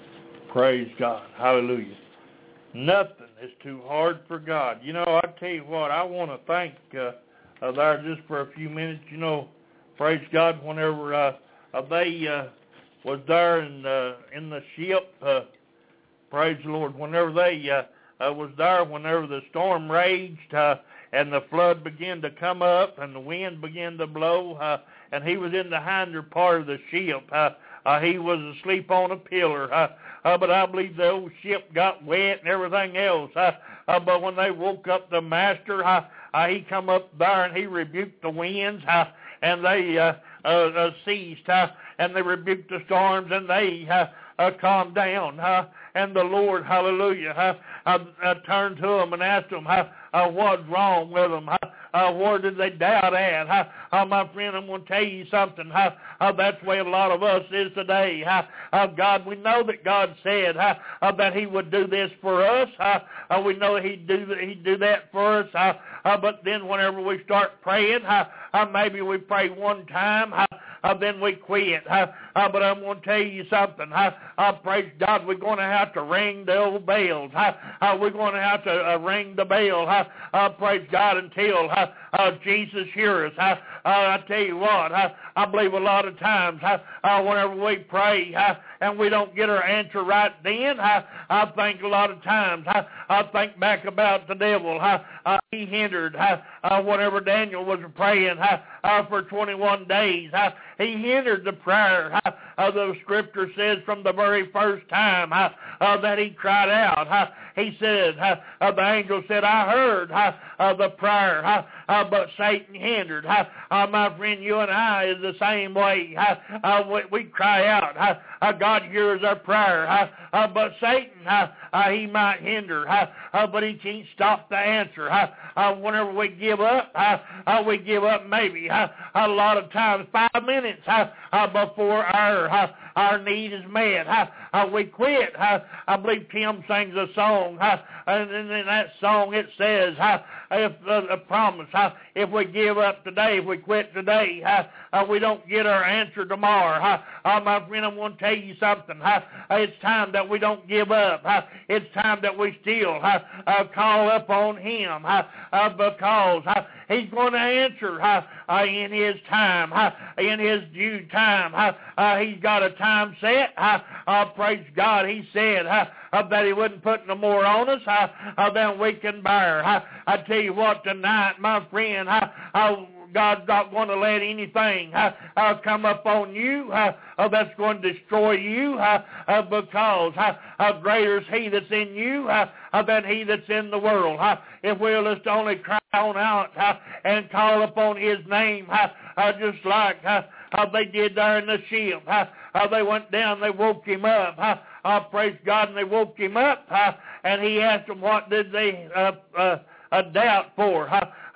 Praise God. Hallelujah. Nothing is too hard for God. You know, I tell you what, I want to thank uh, uh, there just for a few minutes. You know, praise God, whenever uh, uh, they uh, was there in, uh, in the ship, uh, praise the Lord, whenever they... Uh, Uh, was there whenever the storm raged uh, and the flood began to come up and the wind began to blow, uh, and he was in the hinder part of the ship. Uh, uh, he was asleep on a pillar, uh, uh, but I believe the old ship got wet and everything else. Uh, uh, but when they woke up the master, uh, uh, he come up there and he rebuked the winds, uh, and they uh, uh, uh, ceased, uh, and they rebuked the storms, and they uh, uh, calmed down. Uh, and the Lord, hallelujah, uh, uh, uh, turned to them and asked them uh, uh, what's wrong with them. Uh, uh, where did they doubt at? Uh, uh, my friend, I'm going to tell you something. Uh, uh, that's the way a lot of us is today. Uh, uh, God, we know that God said uh, uh, that He would do this for us. Uh, uh, we know He'd do He'd do that for us. Uh, uh, but then whenever we start praying, uh, uh, maybe we pray one time. Uh, Uh, then we quit. Uh, uh, but I'm going to tell you something. Uh, uh, praise God, we're going to have to ring the old bells. Uh, uh, we're going to have to uh, ring the bell. Uh, uh, praise God, until uh, uh, Jesus hears us. Uh, uh, I tell you what, uh, I believe a lot of times uh, uh, whenever we pray uh, and we don't get our answer right then, uh, I think a lot of times, uh, I think back about the devil. Uh, uh, he hindered uh, uh, whenever Daniel was praying uh, uh, for twenty-one days. Uh, He hindered the prayer. Uh, uh, the scripture says from the very first time uh, uh, that he cried out. Uh, he said, uh, uh, the angel said, I heard uh, uh, the prayer, uh, uh, but Satan hindered. Uh, uh, my friend, you and I is the same way. Uh, uh, we, we cry out. Uh, uh, God hears our prayer. Uh, uh, but Satan, uh, uh, he might hinder, uh, uh, but he can't stop the answer. Uh, uh, whenever we give up, uh, uh, we give up maybe uh, a lot of times five minutes uh, uh, before our uh, our need is met. Uh, uh, we quit. Uh, I believe Tim sings a song, uh, and in that song it says, uh, if uh, a promise, uh, if we give up today, if we quit today, uh, uh, we don't get our answer tomorrow. Uh, uh, my friend, I'm going to tell you something. Uh, it's time that we don't give up. Uh, it's time that we still uh, uh, call upon Him uh, uh, because uh, He's going to answer uh, uh, in His time, uh, in His due time. Uh, uh, he's got a time set. Uh, uh, praise God. He said uh, uh, that He wouldn't put no more on us uh, uh, than we can bear. Uh, I tell you what, tonight, my friend, uh, uh, God's not going to let anything uh, uh, come up on you uh, uh, that's going to destroy you uh, uh, because uh, uh, greater is He that's in you uh, uh, than he that's in the world. Uh, if we'll just only cry on out uh, and call upon His name, uh, uh, just like uh, uh, they did there in the ship. Uh, uh, they went down, they woke Him up. Uh, uh, praise God, and they woke Him up, uh, and He asked them, what did they uh, uh, uh, doubt for? Uh,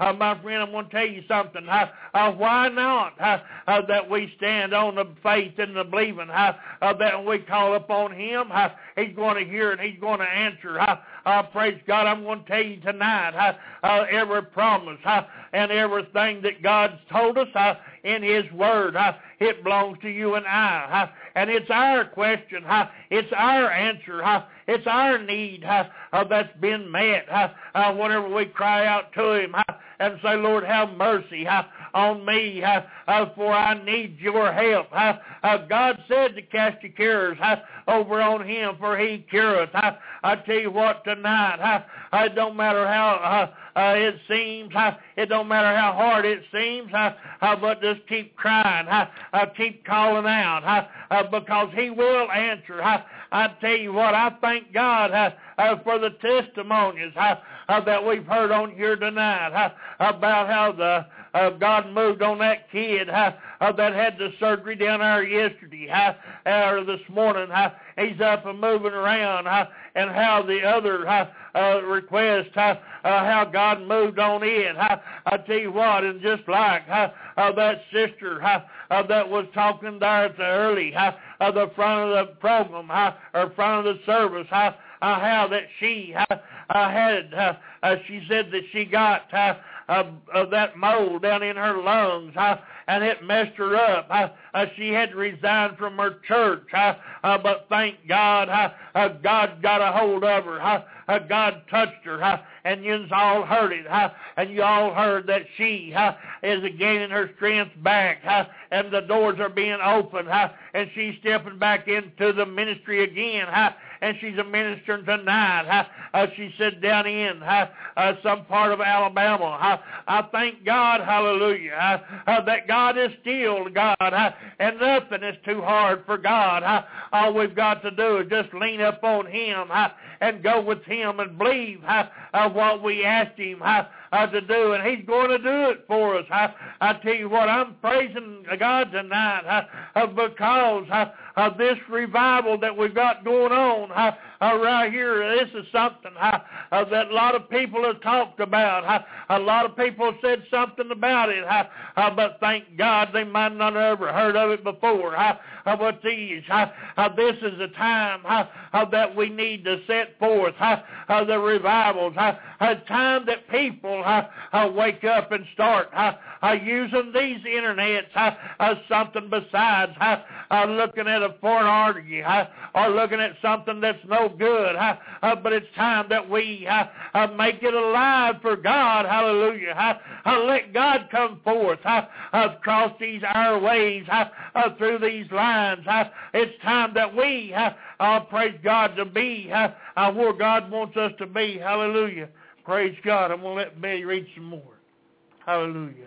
Uh, my friend, I'm going to tell you something. Uh, uh, why not uh, uh, that we stand on the faith and the believing uh, uh, that when we call upon Him, uh, He's going to hear and He's going to answer. Uh, uh, praise God, I'm going to tell you tonight, uh, uh, every promise uh, and everything that God's told us uh, in His Word, uh, it belongs to you and I. Uh, and it's our question. Uh, it's our answer. Uh, it's our need uh, uh, that's been met uh, uh, whenever we cry out to Him uh, and say, Lord, have mercy uh, on me, uh, uh, for I need your help. Uh, uh, God said to cast your cares uh, over on Him, for He cureth. Uh, I tell you what, tonight, uh, it don't matter how uh, uh, it seems, uh, it don't matter how hard it seems, uh, uh, but just keep crying, uh, uh, keep calling out, uh, uh, because He will answer. Uh, I tell you what, I thank God uh, uh, for the testimonies uh, uh, that we've heard on here tonight uh, about how the uh, God moved on that kid uh, uh, that had the surgery down there yesterday uh, or this morning. Uh, he's up and moving around, uh, and how the other uh, uh, request, uh, uh, how God moved on in. Uh, I tell you what, and just like uh, uh, that sister uh, uh, that was talking there at the early, uh, uh, the front of the program, uh, or front of the service, uh, uh, how that she uh, uh, had, uh, uh, she said that she got uh, uh, uh, that mold down in her lungs, uh, and it messed her up. Uh, uh, she had to resign from her church, uh, uh, but thank God, uh, uh, God got a hold of her. Uh, uh, God touched her, uh, and you all heard it, uh, and you all heard that she uh, is gaining her strength back, uh, and the doors are being opened, uh, and she's stepping back into the ministry again, uh, and she's a minister tonight. Uh, uh, she said down in uh, uh, some part of Alabama. Uh, I thank God, hallelujah, uh, uh, that God is still God, uh, and nothing is too hard for God. Uh, all we've got to do is just lean up on Him uh, and go with Him and believe uh, uh, what we asked Him uh, uh, to do, and He's going to do it for us. Uh, I tell you what, I'm praising God tonight uh, uh, because uh, uh, this revival that we've got going on uh, uh, right here, this is something uh, uh, that a lot of people have talked about. Uh, a lot of people have said something about it, uh, uh, but thank God they might not have ever heard of it before. Uh, uh, but these, uh, uh, this is a time uh, uh, that we need to set forth uh, uh, the revivals, uh, a time that people uh, uh, wake up and start uh, uh, using these internets uh, as something besides uh, uh, looking at a pornography uh, or looking at something that's no good. Uh, uh, but it's time that we uh, uh, make it alive for God. Hallelujah. Uh, uh, let God come forth uh, uh, across these airways, uh, uh, through these lines. Uh, it's time that we, uh, uh, praise God, to be uh, uh, where God wants us to be. Hallelujah. Praise God. I'm going to let Betty read some more. Hallelujah.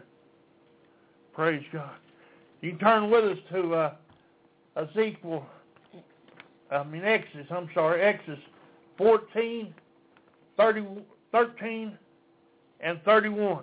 Praise God. You can turn with us to uh, Ezekiel, I mean Exodus, I'm sorry, Exodus fourteen, thirty, thirteen, and thirty-one.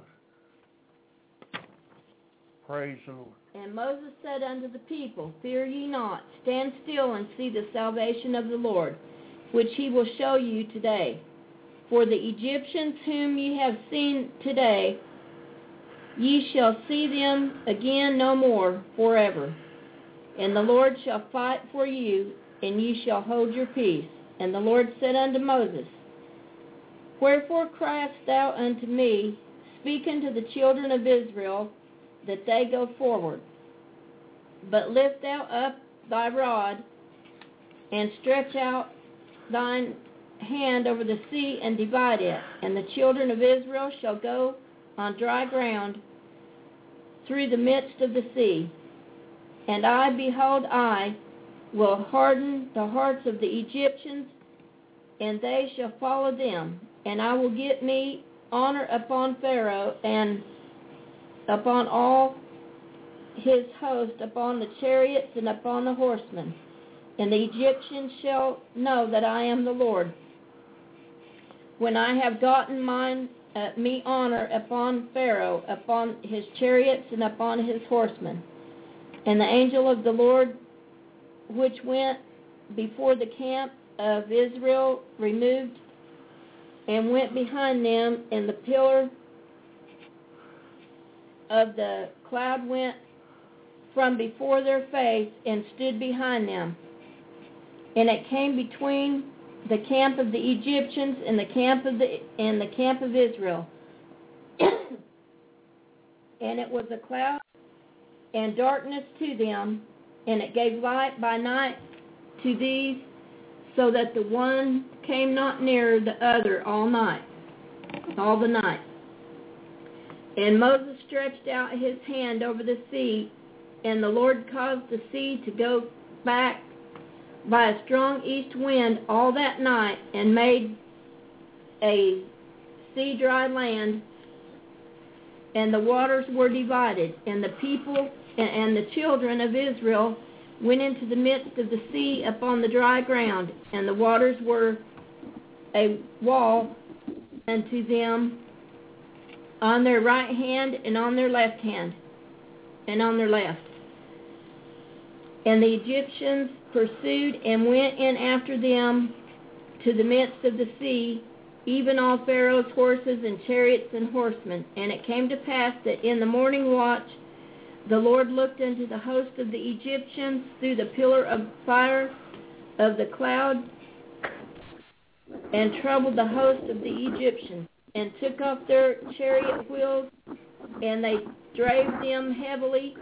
Praise the Lord. And Moses said unto the people, Fear ye not, stand still and see the salvation of the Lord, which He will show you today. For the Egyptians whom ye have seen today, ye shall see them again no more forever. And the Lord shall fight for you, and ye shall hold your peace. And the Lord said unto Moses, Wherefore criest thou unto me, Speak unto the children of Israel, that they go forward. But lift thou up thy rod, and stretch out thine hand over the sea, and divide it. And the children of Israel shall go on dry ground through the midst of the sea. And I, behold, I will harden the hearts of the Egyptians, and they shall follow them. And I will get me honor upon Pharaoh, and upon all his host, upon the chariots, and upon the horsemen. And the Egyptians shall know that I am the Lord, when I have gotten mine uh, me honor upon Pharaoh, upon his chariots, and upon his horsemen. And the angel of the Lord, which went before the camp of Israel, removed and went behind them, and the pillar of the cloud went from before their face and stood behind them. And it came between the camp of the Egyptians and the camp of the and the camp of Israel. And it was a cloud and darkness to them, and it gave light by night to these, so that the one came not near the other all night, all the night. And Moses stretched out his hand over the sea, and the Lord caused the sea to go back by a strong east wind all that night, and made a sea dry land, and the waters were divided, and the people and the children of Israel went into the midst of the sea upon the dry ground, and the waters were a wall unto them on their right hand and on their left hand and on their left. And the Egyptians pursued and went in after them to the midst of the sea, even all Pharaoh's horses and chariots and horsemen. And it came to pass that in the morning watch the Lord looked into the host of the Egyptians through the pillar of fire of the cloud, and troubled the host of the Egyptians, and took off their chariot wheels, and they drave them heavily,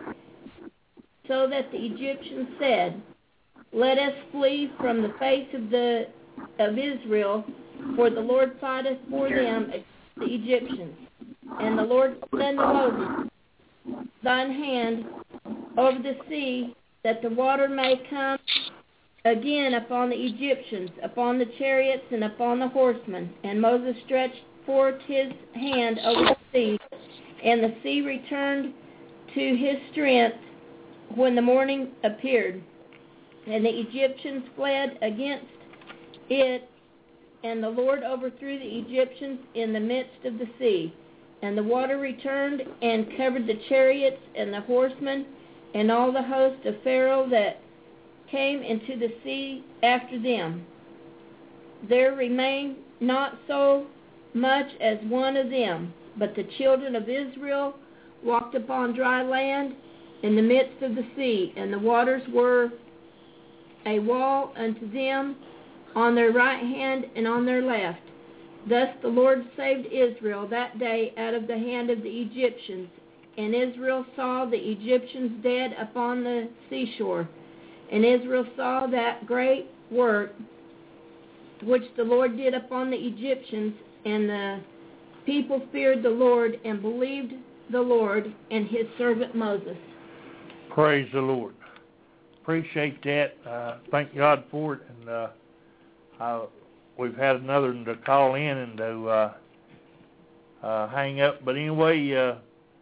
so that the Egyptians said, Let us flee from the face of the of Israel, for the Lord fighteth for them against the Egyptians. And the Lord said unto Moses, Thine hand over the sea, that the water may come again upon the Egyptians, upon the chariots, and upon the horsemen. And Moses stretched forth his hand over the sea, and the sea returned to his strength when the morning appeared. And the Egyptians fled against it, and the Lord overthrew the Egyptians in the midst of the sea. And the water returned and covered the chariots and the horsemen and all the host of Pharaoh that came into the sea after them. There remained not so much as one of them, but the children of Israel walked upon dry land in the midst of the sea, and the waters were a wall unto them on their right hand and on their left. Thus the Lord saved Israel that day out of the hand of the Egyptians. And Israel saw the Egyptians dead upon the seashore. And Israel saw that great work which the Lord did upon the Egyptians, and the people feared the Lord and believed the Lord and his servant Moses. Praise the Lord. Appreciate that. Uh, thank God for it. And uh, I, we've had another one to call in and to uh, uh, hang up. But anyway, uh,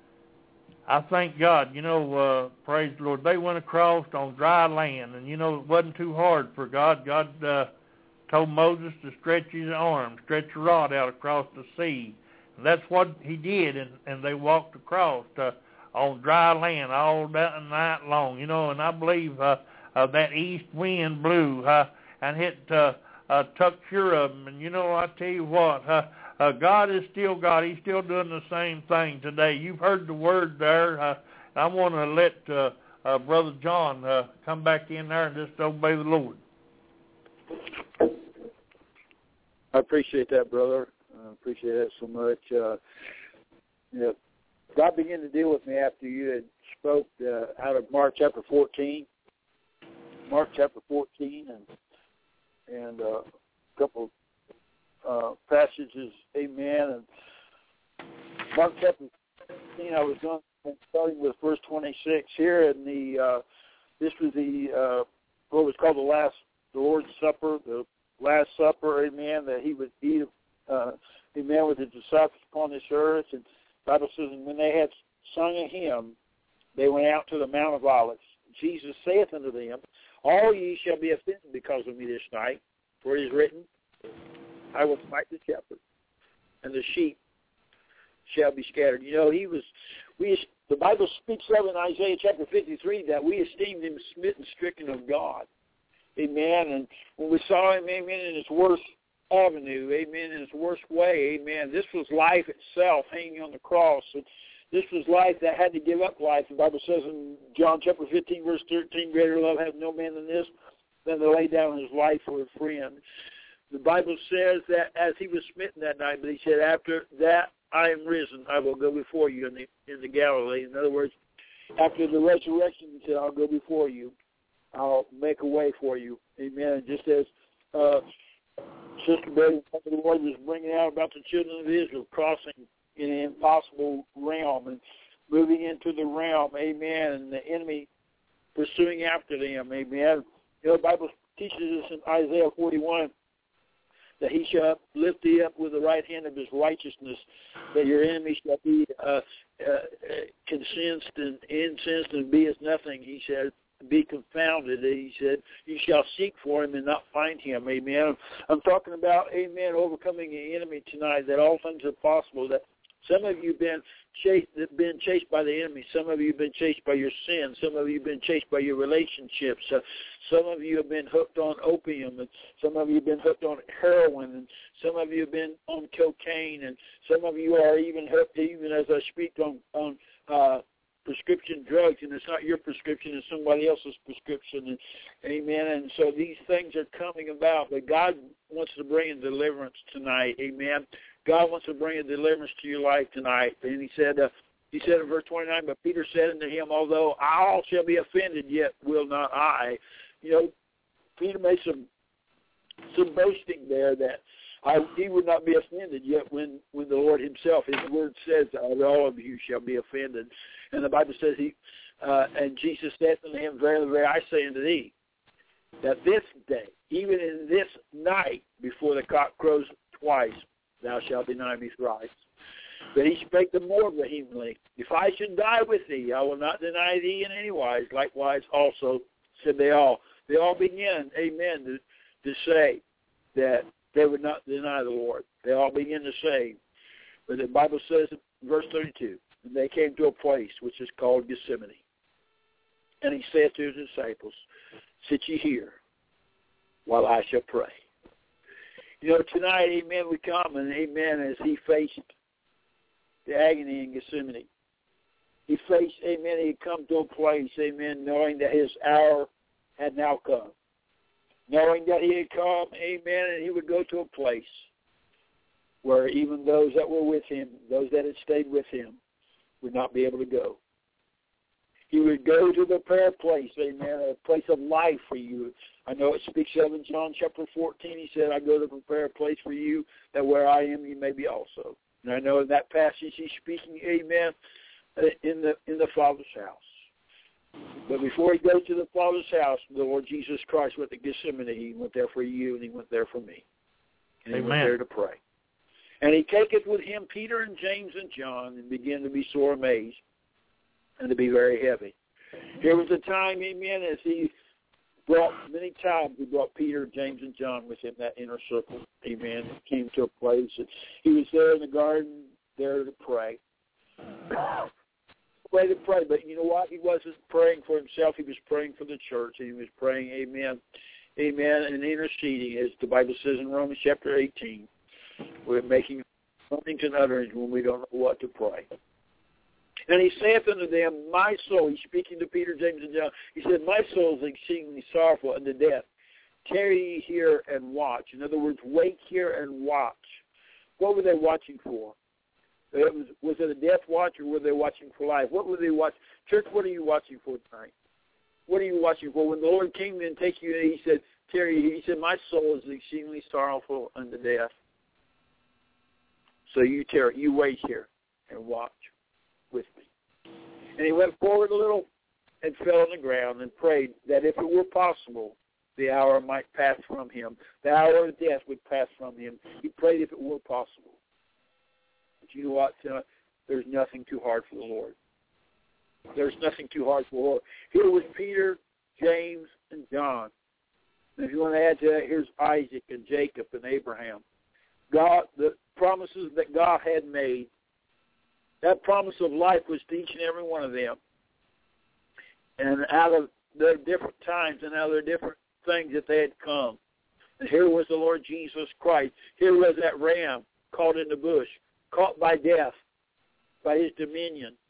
I thank God. You know, uh, praise the Lord. They went across on dry land, and, you know, it wasn't too hard for God. God uh, told Moses to stretch his arm, stretch a rod out across the sea. And that's what he did, and, and they walked across uh, on dry land all that night long, you know, and I believe uh, uh, that east wind blew uh, and it uh, uh, took care of them. And, you know, I tell you what, uh, uh, God is still God. He's still doing the same thing today. You've heard the word there. Uh, I want to let uh, uh, Brother John uh, come back in there and just obey the Lord. I appreciate that, brother. I appreciate that so much. Uh, you know, God began to deal with me after you had spoke uh, out of Mark chapter fourteen. Mark chapter fourteen, and and uh, a couple uh, passages, amen. And Mark chapter fourteen, I was going starting with verse twenty-six here, and the uh, this was the uh, what was called the last the Lord's Supper, the Last Supper, amen. That he would eat, uh, amen, with his disciples upon this earth. And the Bible says, and when they had sung a hymn, they went out to the Mount of Olives. Jesus saith unto them, All ye shall be offended because of me this night, for it is written, I will smite the shepherd, and the sheep shall be scattered. You know, he was, we. The Bible speaks of in Isaiah chapter fifty-three that we esteemed him smitten, stricken of God. Amen. And when we saw him, amen, in his worst avenue, amen, in his worst way, amen, this was life itself hanging on the cross. And this was life that had to give up life. The Bible says in John chapter fifteen, verse thirteen, greater love hath no man than this, than to lay down his life for a friend. The Bible says that as he was smitten that night, but he said, after that I am risen, I will go before you in the in the Galilee. In other words, after the resurrection, he said, I'll go before you. I'll make a way for you. Amen. Just as uh, Sister Betty, the Lord was bringing out about the children of Israel crossing in an impossible realm and moving into the realm, amen, and the enemy pursuing after them, amen. You know, the Bible teaches us in Isaiah forty-one that he shall lift thee up with the right hand of his righteousness, that your enemies shall be uh, uh, consensed and incensed and be as nothing. He said, be confounded. He said, you shall seek for him and not find him. Amen. I'm talking about, amen, overcoming the enemy tonight, that all things are possible, that some of you have been chased, been chased by the enemy. Some of you have been chased by your sin. Some of you have been chased by your relationships. Uh, some of you have been hooked on opium, and some of you have been hooked on heroin, and some of you have been on cocaine, and some of you are even hooked, even as I speak, on on uh, prescription drugs, and it's not your prescription, it's somebody else's prescription. And, amen. And so these things are coming about, but God wants to bring in deliverance tonight. Amen. God wants to bring a deliverance to your life tonight. And he said, uh, he said in verse twenty-nine, but Peter said unto him, although all shall be offended, yet will not I. You know, Peter made some some boasting there that I, he would not be offended, yet when, when the Lord himself, his word says, all of you shall be offended. And the Bible says, he uh, and Jesus said unto him, verily, verily, I say unto thee, that this day, even in this night, before the cock crows twice, thou shalt deny me thrice. But he spake the more vehemently, if I should die with thee, I will not deny thee in any wise. Likewise also said they all. They all began, amen, to, to say that they would not deny the Lord. They all began to say, but the Bible says in verse thirty-two, and they came to a place which is called Gethsemane. And he said to his disciples, sit ye here while I shall pray. You know, tonight, amen, we come, and amen, as he faced the agony in Gethsemane. He faced, amen, he had come to a place, amen, knowing that his hour had now come. Knowing that he had come, amen, and he would go to a place where even those that were with him, those that had stayed with him, would not be able to go. He would go to the prayer place, amen, a place of life for you. I know it speaks of in John chapter fourteen, he said, I go to prepare a place for you, that where I am, you may be also. And I know in that passage he's speaking, amen, in the in the Father's house. But before he goes to the Father's house, the Lord Jesus Christ went to Gethsemane. He went there for you, and he went there for me. And he Amen. went there to pray. And he taketh with him Peter and James and John, and began to be sore amazed, and to be very heavy. Here was a time, amen, as he brought, many times he brought Peter, James, and John with him, that inner circle, amen. He came to a place, and he was there in the garden, there to pray. Pray to pray, but you know what? He wasn't praying for himself. He was praying for the church, and he was praying, amen, amen, and interceding, as the Bible says in Romans chapter eighteen. We're making something to utterance when we don't know what to pray. And he saith unto them, my soul, he's speaking to Peter, James, and John, he said, my soul is exceedingly sorrowful unto death. Tarry ye here and watch. In other words, wait here and watch. What were they watching for? It was, was it a death watch, or were they watching for life? What were they watching? Church, what are you watching for tonight? What are you watching for? When the Lord came and take you, he said, Tarry, he said, my soul is exceedingly sorrowful unto death. So you tarry, you wait here and watch with me. And he went forward a little and fell on the ground and prayed that if it were possible, the hour might pass from him. The hour of death would pass from him. He prayed if it were possible. But you know what? Uh, there's nothing too hard for the Lord. There's nothing too hard for the Lord. Here was Peter, James, and John. And if you want to add to that, here's Isaac and Jacob and Abraham. God, the promises that God had made, that promise of life was to each and every one of them. And out of their different times and out of their different things that they had come. And here was the Lord Jesus Christ. Here was that ram caught in the bush, caught by death, by his dominion.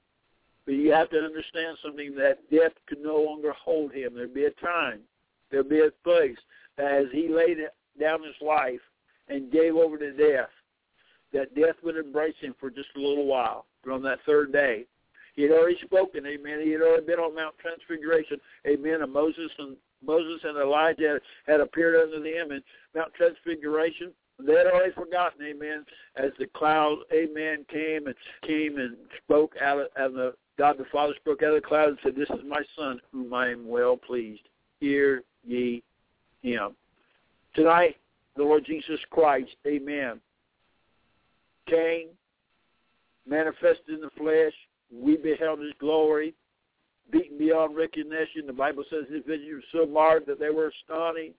But you have to understand something, that death could no longer hold him. There'd be a time, there'd be a place that as he laid down his life and gave over to death, that death would embrace him for just a little while. But on that third day, he had already spoken, amen. He had already been on Mount Transfiguration, amen. And Moses and Moses and Elijah had appeared unto them in Mount Transfiguration. They had already forgotten, amen, as the cloud, amen, came and came and spoke out of, and the God the Father spoke out of the cloud and said, "This is my Son, whom I am well pleased. Hear ye him." Tonight, the Lord Jesus Christ, amen, came, manifested in the flesh. We beheld his glory, beaten beyond recognition. The Bible says his vision was so marred that they were astonished.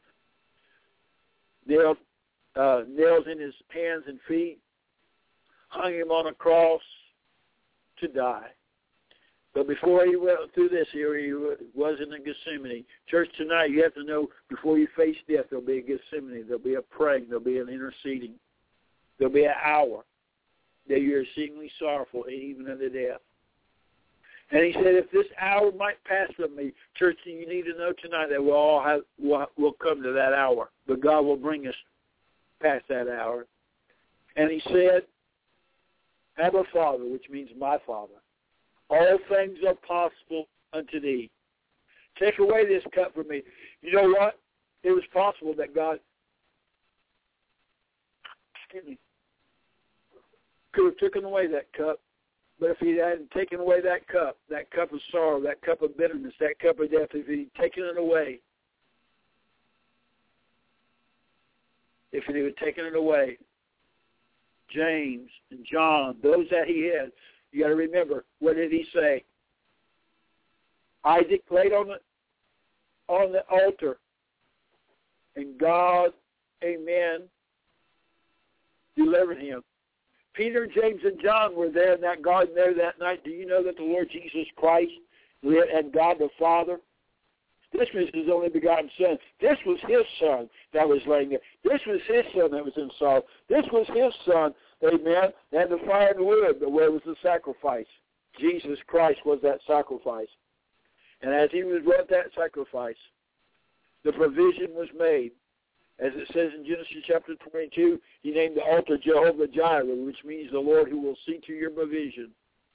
Nailed, uh, nails in his hands and feet, hung him on a cross to die. But before he went through this, here he was in the Gethsemane. Church, tonight you have to know, before you face death, there'll be a Gethsemane. There'll be a praying. There'll be an interceding. There'll be an hour that you're exceedingly sorrowful, even unto death. And he said, if this hour might pass from me, church, you need to know tonight that we'll all have, we'll, we'll come to that hour. But God will bring us past that hour. And he said, Abba, Father, which means my Father, all things are possible unto thee. Take away this cup from me. You know what? It was possible that God, excuse me, could have taken away that cup. But if he hadn't taken away that cup, that cup of sorrow, that cup of bitterness, that cup of death, if he'd taken it away, if he had taken it away, James and John, those that he had, you got to remember, what did he say? Isaac laid on the on the altar, and God, amen, delivered him. Peter, James, and John were there in that garden there that night. Do you know that the Lord Jesus Christ and God the Father, this was his only begotten Son. This was his Son that was laying there. This was his Son that was in sorrow. This was his Son, amen, and the fire and the wood, but where was the sacrifice? Jesus Christ was that sacrifice. And as he was brought that sacrifice, the provision was made. As it says in Genesis chapter twenty-two, he named the altar Jehovah Jireh, which means the Lord who will see to your provision.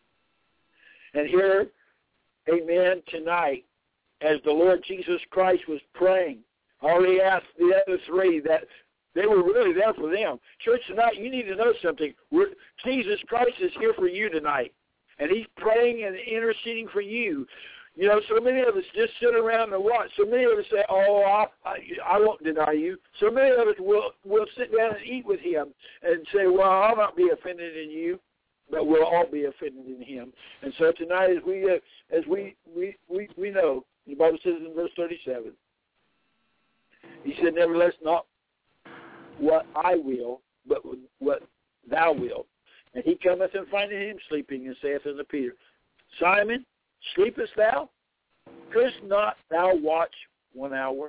And here, amen, tonight, as the Lord Jesus Christ was praying, I already asked the other three that they were really there for them. Church, tonight, you need to know something. We're, Jesus Christ is here for you tonight, and he's praying and interceding for you. You know, so many of us just sit around and watch. So many of us say, oh, I, I, I won't deny you. So many of us will will sit down and eat with him and say, well, I'll not be offended in you, but we'll all be offended in him. And so tonight, as we uh, as we, we, we, we know, the Bible says in verse thirty-seven, he said, nevertheless, not what I will, but what thou wilt. And he cometh and findeth him sleeping, and saith unto Peter, Simon, sleepest thou? Couldst not thou watch one hour?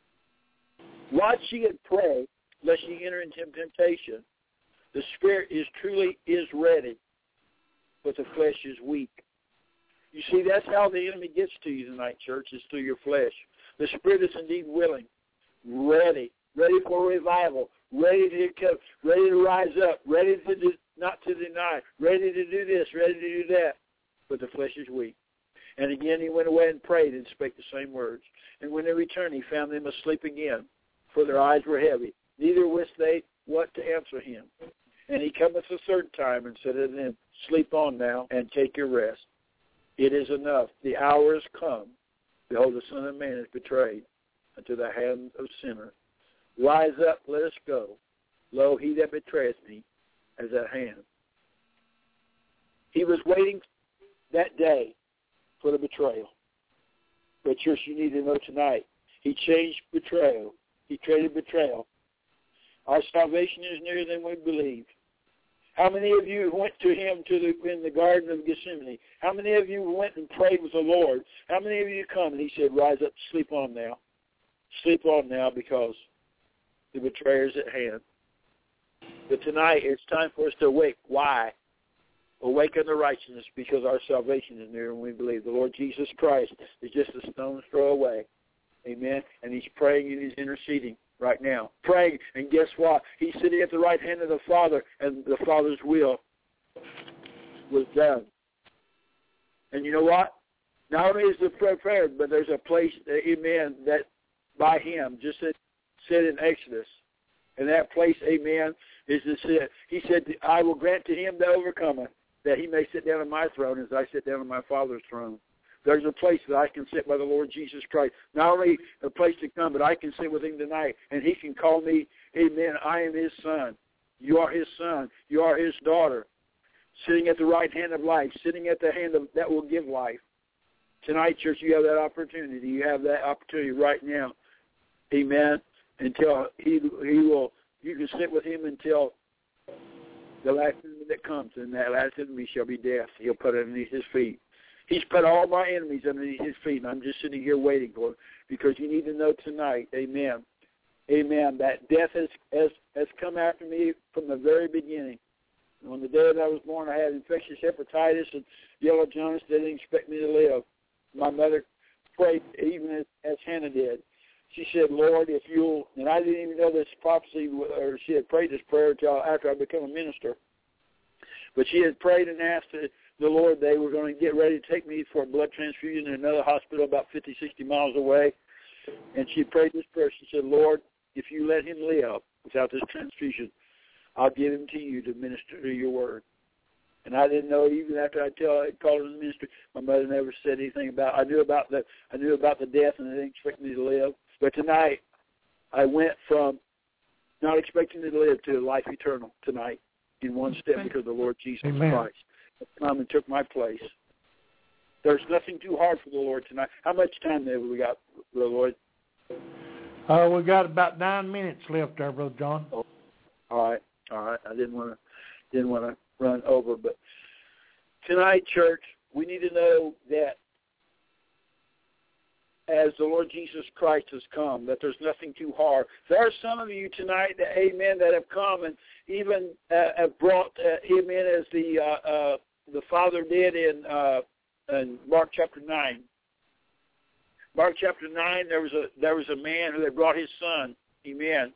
Watch ye and pray, lest ye enter into temptation. The spirit is truly is ready, but the flesh is weak. You see, that's how the enemy gets to you tonight, church, is through your flesh. The spirit is indeed willing, ready, ready for revival, ready to come, ready to rise up, ready to do, not to deny, ready to do this, ready to do that, but the flesh is weak. And again, he went away and prayed and spake the same words. And when they returned, he found them asleep again, for their eyes were heavy. Neither wist they what to answer him. And he cometh a third time and said unto them, Sleep on now, and take your rest. It is enough. The hour is come. Behold, the Son of Man is betrayed unto the hand of sinners. Rise up, let us go. Lo, he that betrayeth me is at hand. He was waiting that day for the betrayal. But church, you need to know tonight, he changed betrayal. He traded betrayal. Our salvation is nearer than we believe. How many of you went to him to the, in the Garden of Gethsemane? How many of you went and prayed with the Lord? How many of you come? And he said, rise up, sleep on now. Sleep on now, because the betrayer is at hand. But tonight, it's time for us to awake. Why? Awake unto righteousness, because our salvation is near, and we believe the Lord Jesus Christ is just a stone's throw away. Amen. And he's praying and he's interceding right now. Praying, and guess what? He's sitting at the right hand of the Father, and the Father's will was done. And you know what? Not only is the prayer prepared, but there's a place, amen, that by him, just as said in Exodus, and that place, amen, is to sit. He said, I will grant to him that overcometh, that he may sit down on my throne as I sit down on my Father's throne. There's a place that I can sit by the Lord Jesus Christ. Not only a place to come, but I can sit with him tonight, and he can call me, amen, I am his son. You are his son. You are his daughter. Sitting at the right hand of life, sitting at the hand of, that will give life. Tonight, church, you have that opportunity. You have that opportunity right now, amen, until he he will, you can sit with him until the last enemy that comes, and that last enemy shall be death. He'll put it underneath his feet. He's put all my enemies underneath his feet, and I'm just sitting here waiting for him, because you need to know tonight, amen, amen, that death has, has, has come after me from the very beginning. On the day that I was born, I had infectious hepatitis and yellow jaundice. They didn't expect me to live. My mother prayed, even as, as Hannah did. She said, Lord, if you'll, and I didn't even know this prophecy, or she had prayed this prayer until after I became a minister. But she had prayed and asked the, the Lord, they were going to get ready to take me for a blood transfusion in another hospital about fifty, sixty miles away. And she prayed this prayer. She said, Lord, if you let him live without this transfusion, I'll give him to you to minister to your word. And I didn't know, even after I tell I called him to ministry, my mother never said anything about it. I knew about the I knew about the death, and they didn't expect me to live. But tonight, I went from not expecting to live to life eternal tonight in one step, because of the Lord Jesus Amen. Christ come and took my place. There's nothing too hard for the Lord tonight. How much time have we got, Brother Lloyd? Uh, we got about nine minutes left there, Brother John. Oh, all right, all right. I didn't want to didn't want to run over, but tonight, church, we need to know that as the Lord Jesus Christ has come, that there's nothing too hard. There are some of you tonight, that, amen, that have come and even uh, have brought, uh, amen, as the uh, uh, the Father did in, uh, in Mark chapter nine. Mark chapter nine, there was a there was a man who had brought his son, amen.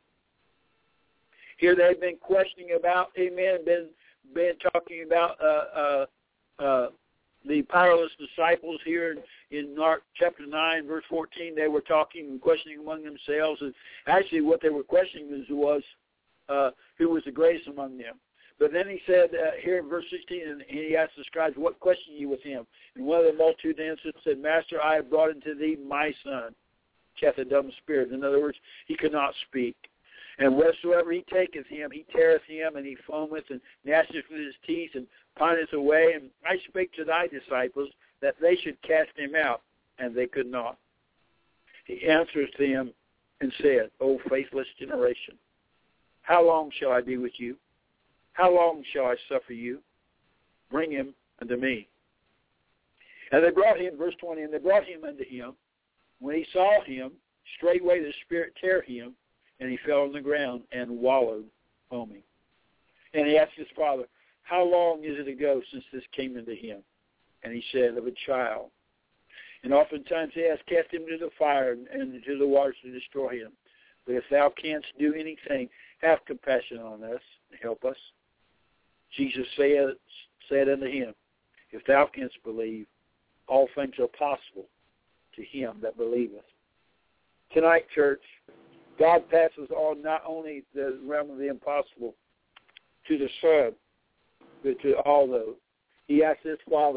Here they've been questioning about, amen, been been talking about uh, uh, uh, the powerless disciples here in, in Mark chapter nine, verse fourteen. They were talking and questioning among themselves, and actually what they were questioning was, was uh, who was the greatest among them. But then he said uh, here in verse sixteen, and he asked the scribes, what question you with him? And one of the multitude answered and said, Master, I have brought unto thee my son, which hath a dumb spirit. In other words, he could not speak. And whatsoever he taketh him, he teareth him, and he foameth, and gnasheth with his teeth, and pineth away. And I spake to thy disciples that they should cast him out, and they could not. He answers them and said, O faithless generation, how long shall I be with you? How long shall I suffer you? Bring him unto me. And they brought him, verse twenty, and they brought him unto him. When he saw him, straightway the spirit tear him, and he fell on the ground and wallowed, foaming. And he asked his father, how long is it ago since this came into him? And he said, of a child. And oftentimes he has cast him into the fire and into the waters to destroy him. But if thou canst do anything, have compassion on us and help us. Jesus said, said unto him, if thou canst believe, all things are possible to him that believeth. Tonight, church, God passes on not only the realm of the impossible to the Son, but to all those. He asked his Father,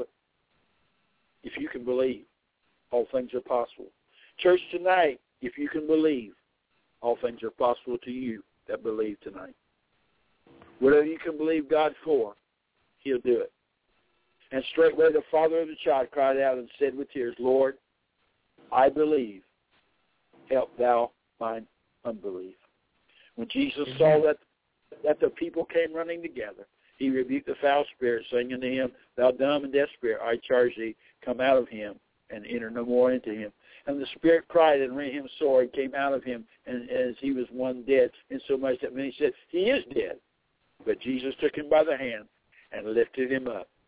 if you can believe, all things are possible. Church, tonight, if you can believe, all things are possible to you that believe tonight. Whatever you can believe God for, he'll do it. And straightway the father of the child cried out and said with tears, Lord, I believe, help thou mine unbelief. When Jesus saw that that the people came running together, he rebuked the foul spirit, saying unto him, thou dumb and deaf spirit, I charge thee, come out of him, and enter no more into him. And the spirit cried and rent him sore, and came out of him, and as he was one dead, insomuch that many said, he is dead. But Jesus took him by the hand, and lifted him up,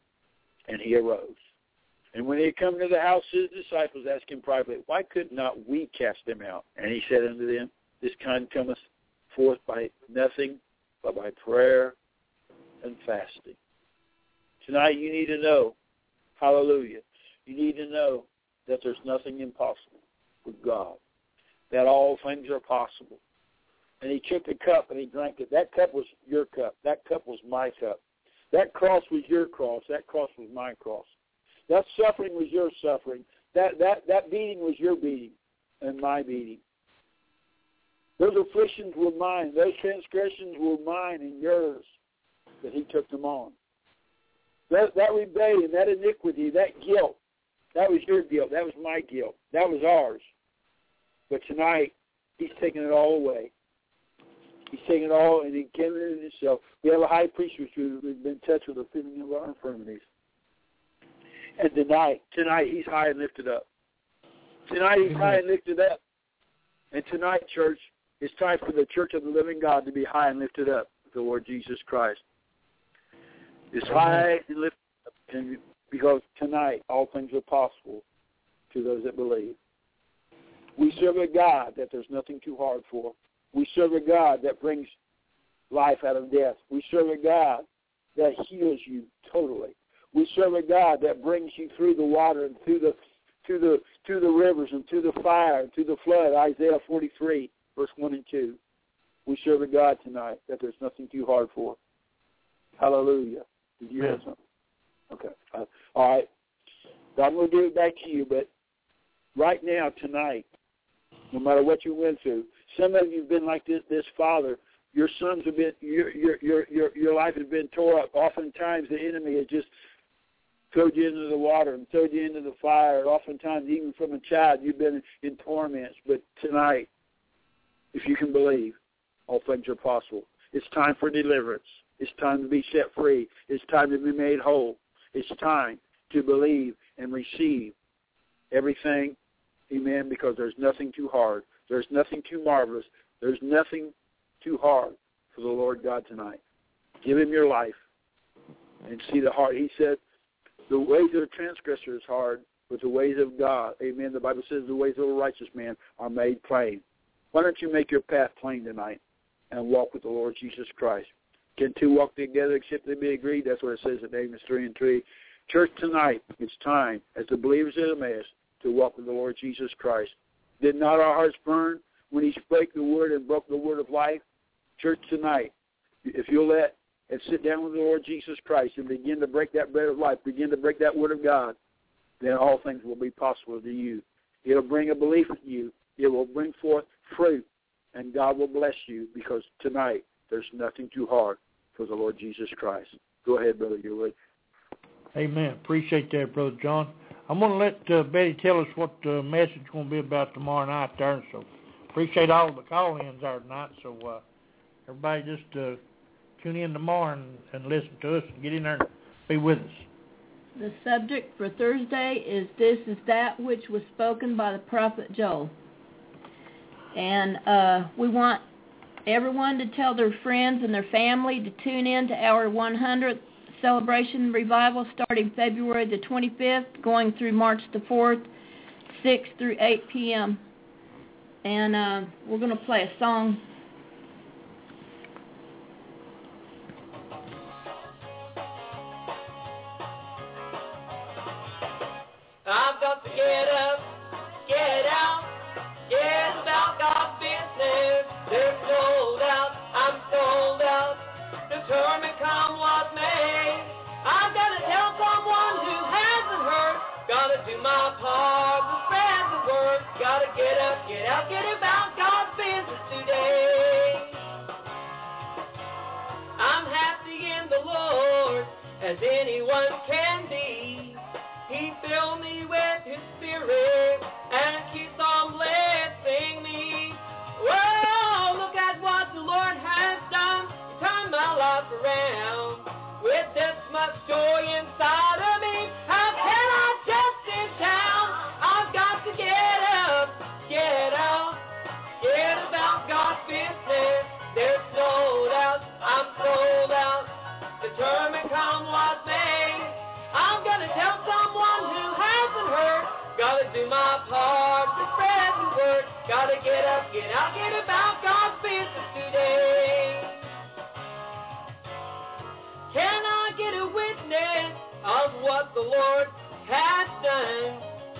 And he arose. And when he had come to the house, his disciples asked him privately, why could not we cast them out? And he said unto them, this kind cometh forth by nothing but by prayer and fasting. Tonight you need to know, hallelujah, you need to know that there's nothing impossible with God, that all things are possible. And he took the cup and he drank it. That cup was your cup. That cup was my cup. That cross was your cross. That cross was my cross. That suffering was your suffering. That, that, that beating was your beating and my beating. Those afflictions were mine. Those transgressions were mine and yours, but he took them on. That, that rebellion, that iniquity, that guilt, that was your guilt. That was my guilt. That was ours. But tonight, he's taking it all away. He's taking it all and he gave it in himself. We have a high priest who's been touched with the feeling of our infirmities. And tonight, tonight he's high and lifted up. Tonight he's high and lifted up. And tonight, church, it's time for the church of the living God to be high and lifted up with the Lord Jesus Christ. It's high and lifted up, and because tonight all things are possible to those that believe. We serve a God that there's nothing too hard for. We serve a God that brings life out of death. We serve a God that heals you totally. We serve a God that brings you through the water and through the through the through the rivers and through the fire and through the flood. Isaiah forty-three, verse one and two. We serve a God tonight that there's nothing too hard for. Hallelujah. Did you hear something? Okay. Uh, all right. I'm going to give it back to you, but right now, tonight, no matter what you went through, some of you have been like this, this father. Your sons have been, your, your, your, your, your life has been tore up. Oftentimes, the enemy has just thrown you into the water and thrown you into the fire. And oftentimes, even from a child, you've been in torments. But tonight, if you can believe, all things are possible. It's time for deliverance. It's time to be set free. It's time to be made whole. It's time to believe and receive everything, amen, because there's nothing too hard. There's nothing too marvelous. There's nothing too hard for the Lord God tonight. Give him your life and see the heart. He said, the ways of the transgressor is hard, but the ways of God, amen, the Bible says the ways of a righteous man are made plain. Why don't you make your path plain tonight and walk with the Lord Jesus Christ? Can two walk together except they be agreed? That's what it says in Amos three and three. Church, tonight, it's time, as the believers of Emmaus, to walk with the Lord Jesus Christ. Did not our hearts burn when he spake the word and broke the word of life? Church, tonight, if you'll let and sit down with the Lord Jesus Christ and begin to break that bread of life, begin to break that word of God, then all things will be possible to you. It'll bring a belief in you. It will bring forth fruit, and God will bless you because tonight there's nothing too hard for the Lord Jesus Christ. Go ahead, Brother Yearwood. Amen. Appreciate that, Brother John. I'm going to let uh, Betty tell us what the message is going to be about tomorrow night there. So appreciate all the call-ins there tonight. So uh, everybody just uh, tune in tomorrow and, and listen to us and get in there and be with us. The subject for Thursday is This is That Which Was Spoken by the Prophet Joel. And uh, we want everyone to tell their friends and their family to tune in to our one hundredth celebration revival starting February the twenty-fifth, going through March the fourth, six through eight p.m. And uh, we're going to play a song. I've got to get up, get out, get about God's business. There's no doubt, I'm sold out, determined come what may. I've got to tell someone who hasn't heard, got to do my part to spread the word. Got to get up, get out, get about God's business today. I'm happy in the Lord, as anyone can be. He filled me with His Spirit and keeps on blessing me. Whoa, look at what the Lord has done. He turned my life around with this much joy inside of me. How can I just sit down? I've got to get up, get out, get about God's business. There's no doubt I'm sold out, determined come what may. I'm gonna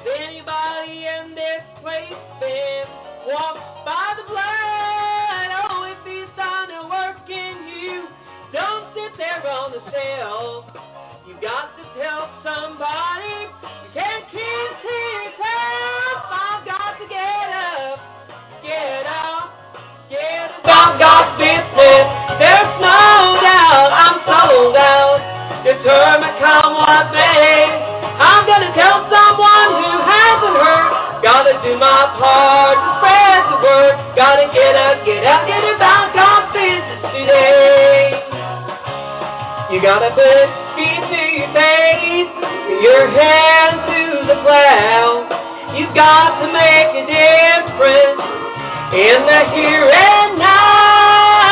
anybody in this place been walked by the blood? Oh, if he's done a work in you, don't sit there on the shelf. You got to tell somebody. You can't keep to yourself. I've got to get up, get up, get about God's business. There's no doubt I'm sold out, determined come what may. I'm gonna tell someone who hasn't heard. Gotta do my part to spread the word. Gotta get up, get up, get about God's business today. You gotta put feet to your face, your hands to the plow. You got to make a difference in the here and now.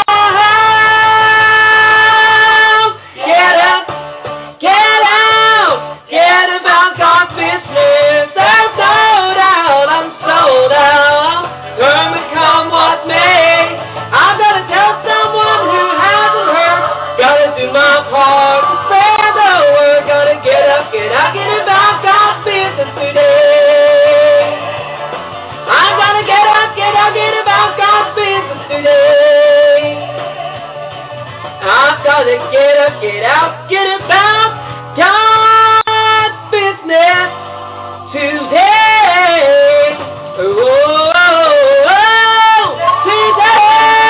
Get up, get out, get about God's business. There's no doubt I'm sold out. Determined come what may. I'm gonna tell someone who hasn't heard. Gotta do my part to spread the word. Gotta get up, get out, get about God's business today. I gotta get up, get up, get about God's business today. I've gotta get up, get out, get about God's business today. Oh, oh, oh, today.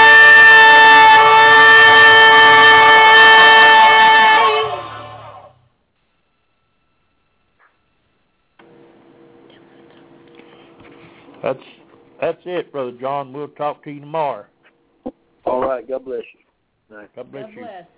That's that's it, Brother John. We'll talk to you tomorrow. All right. God bless you. God bless God you. bless.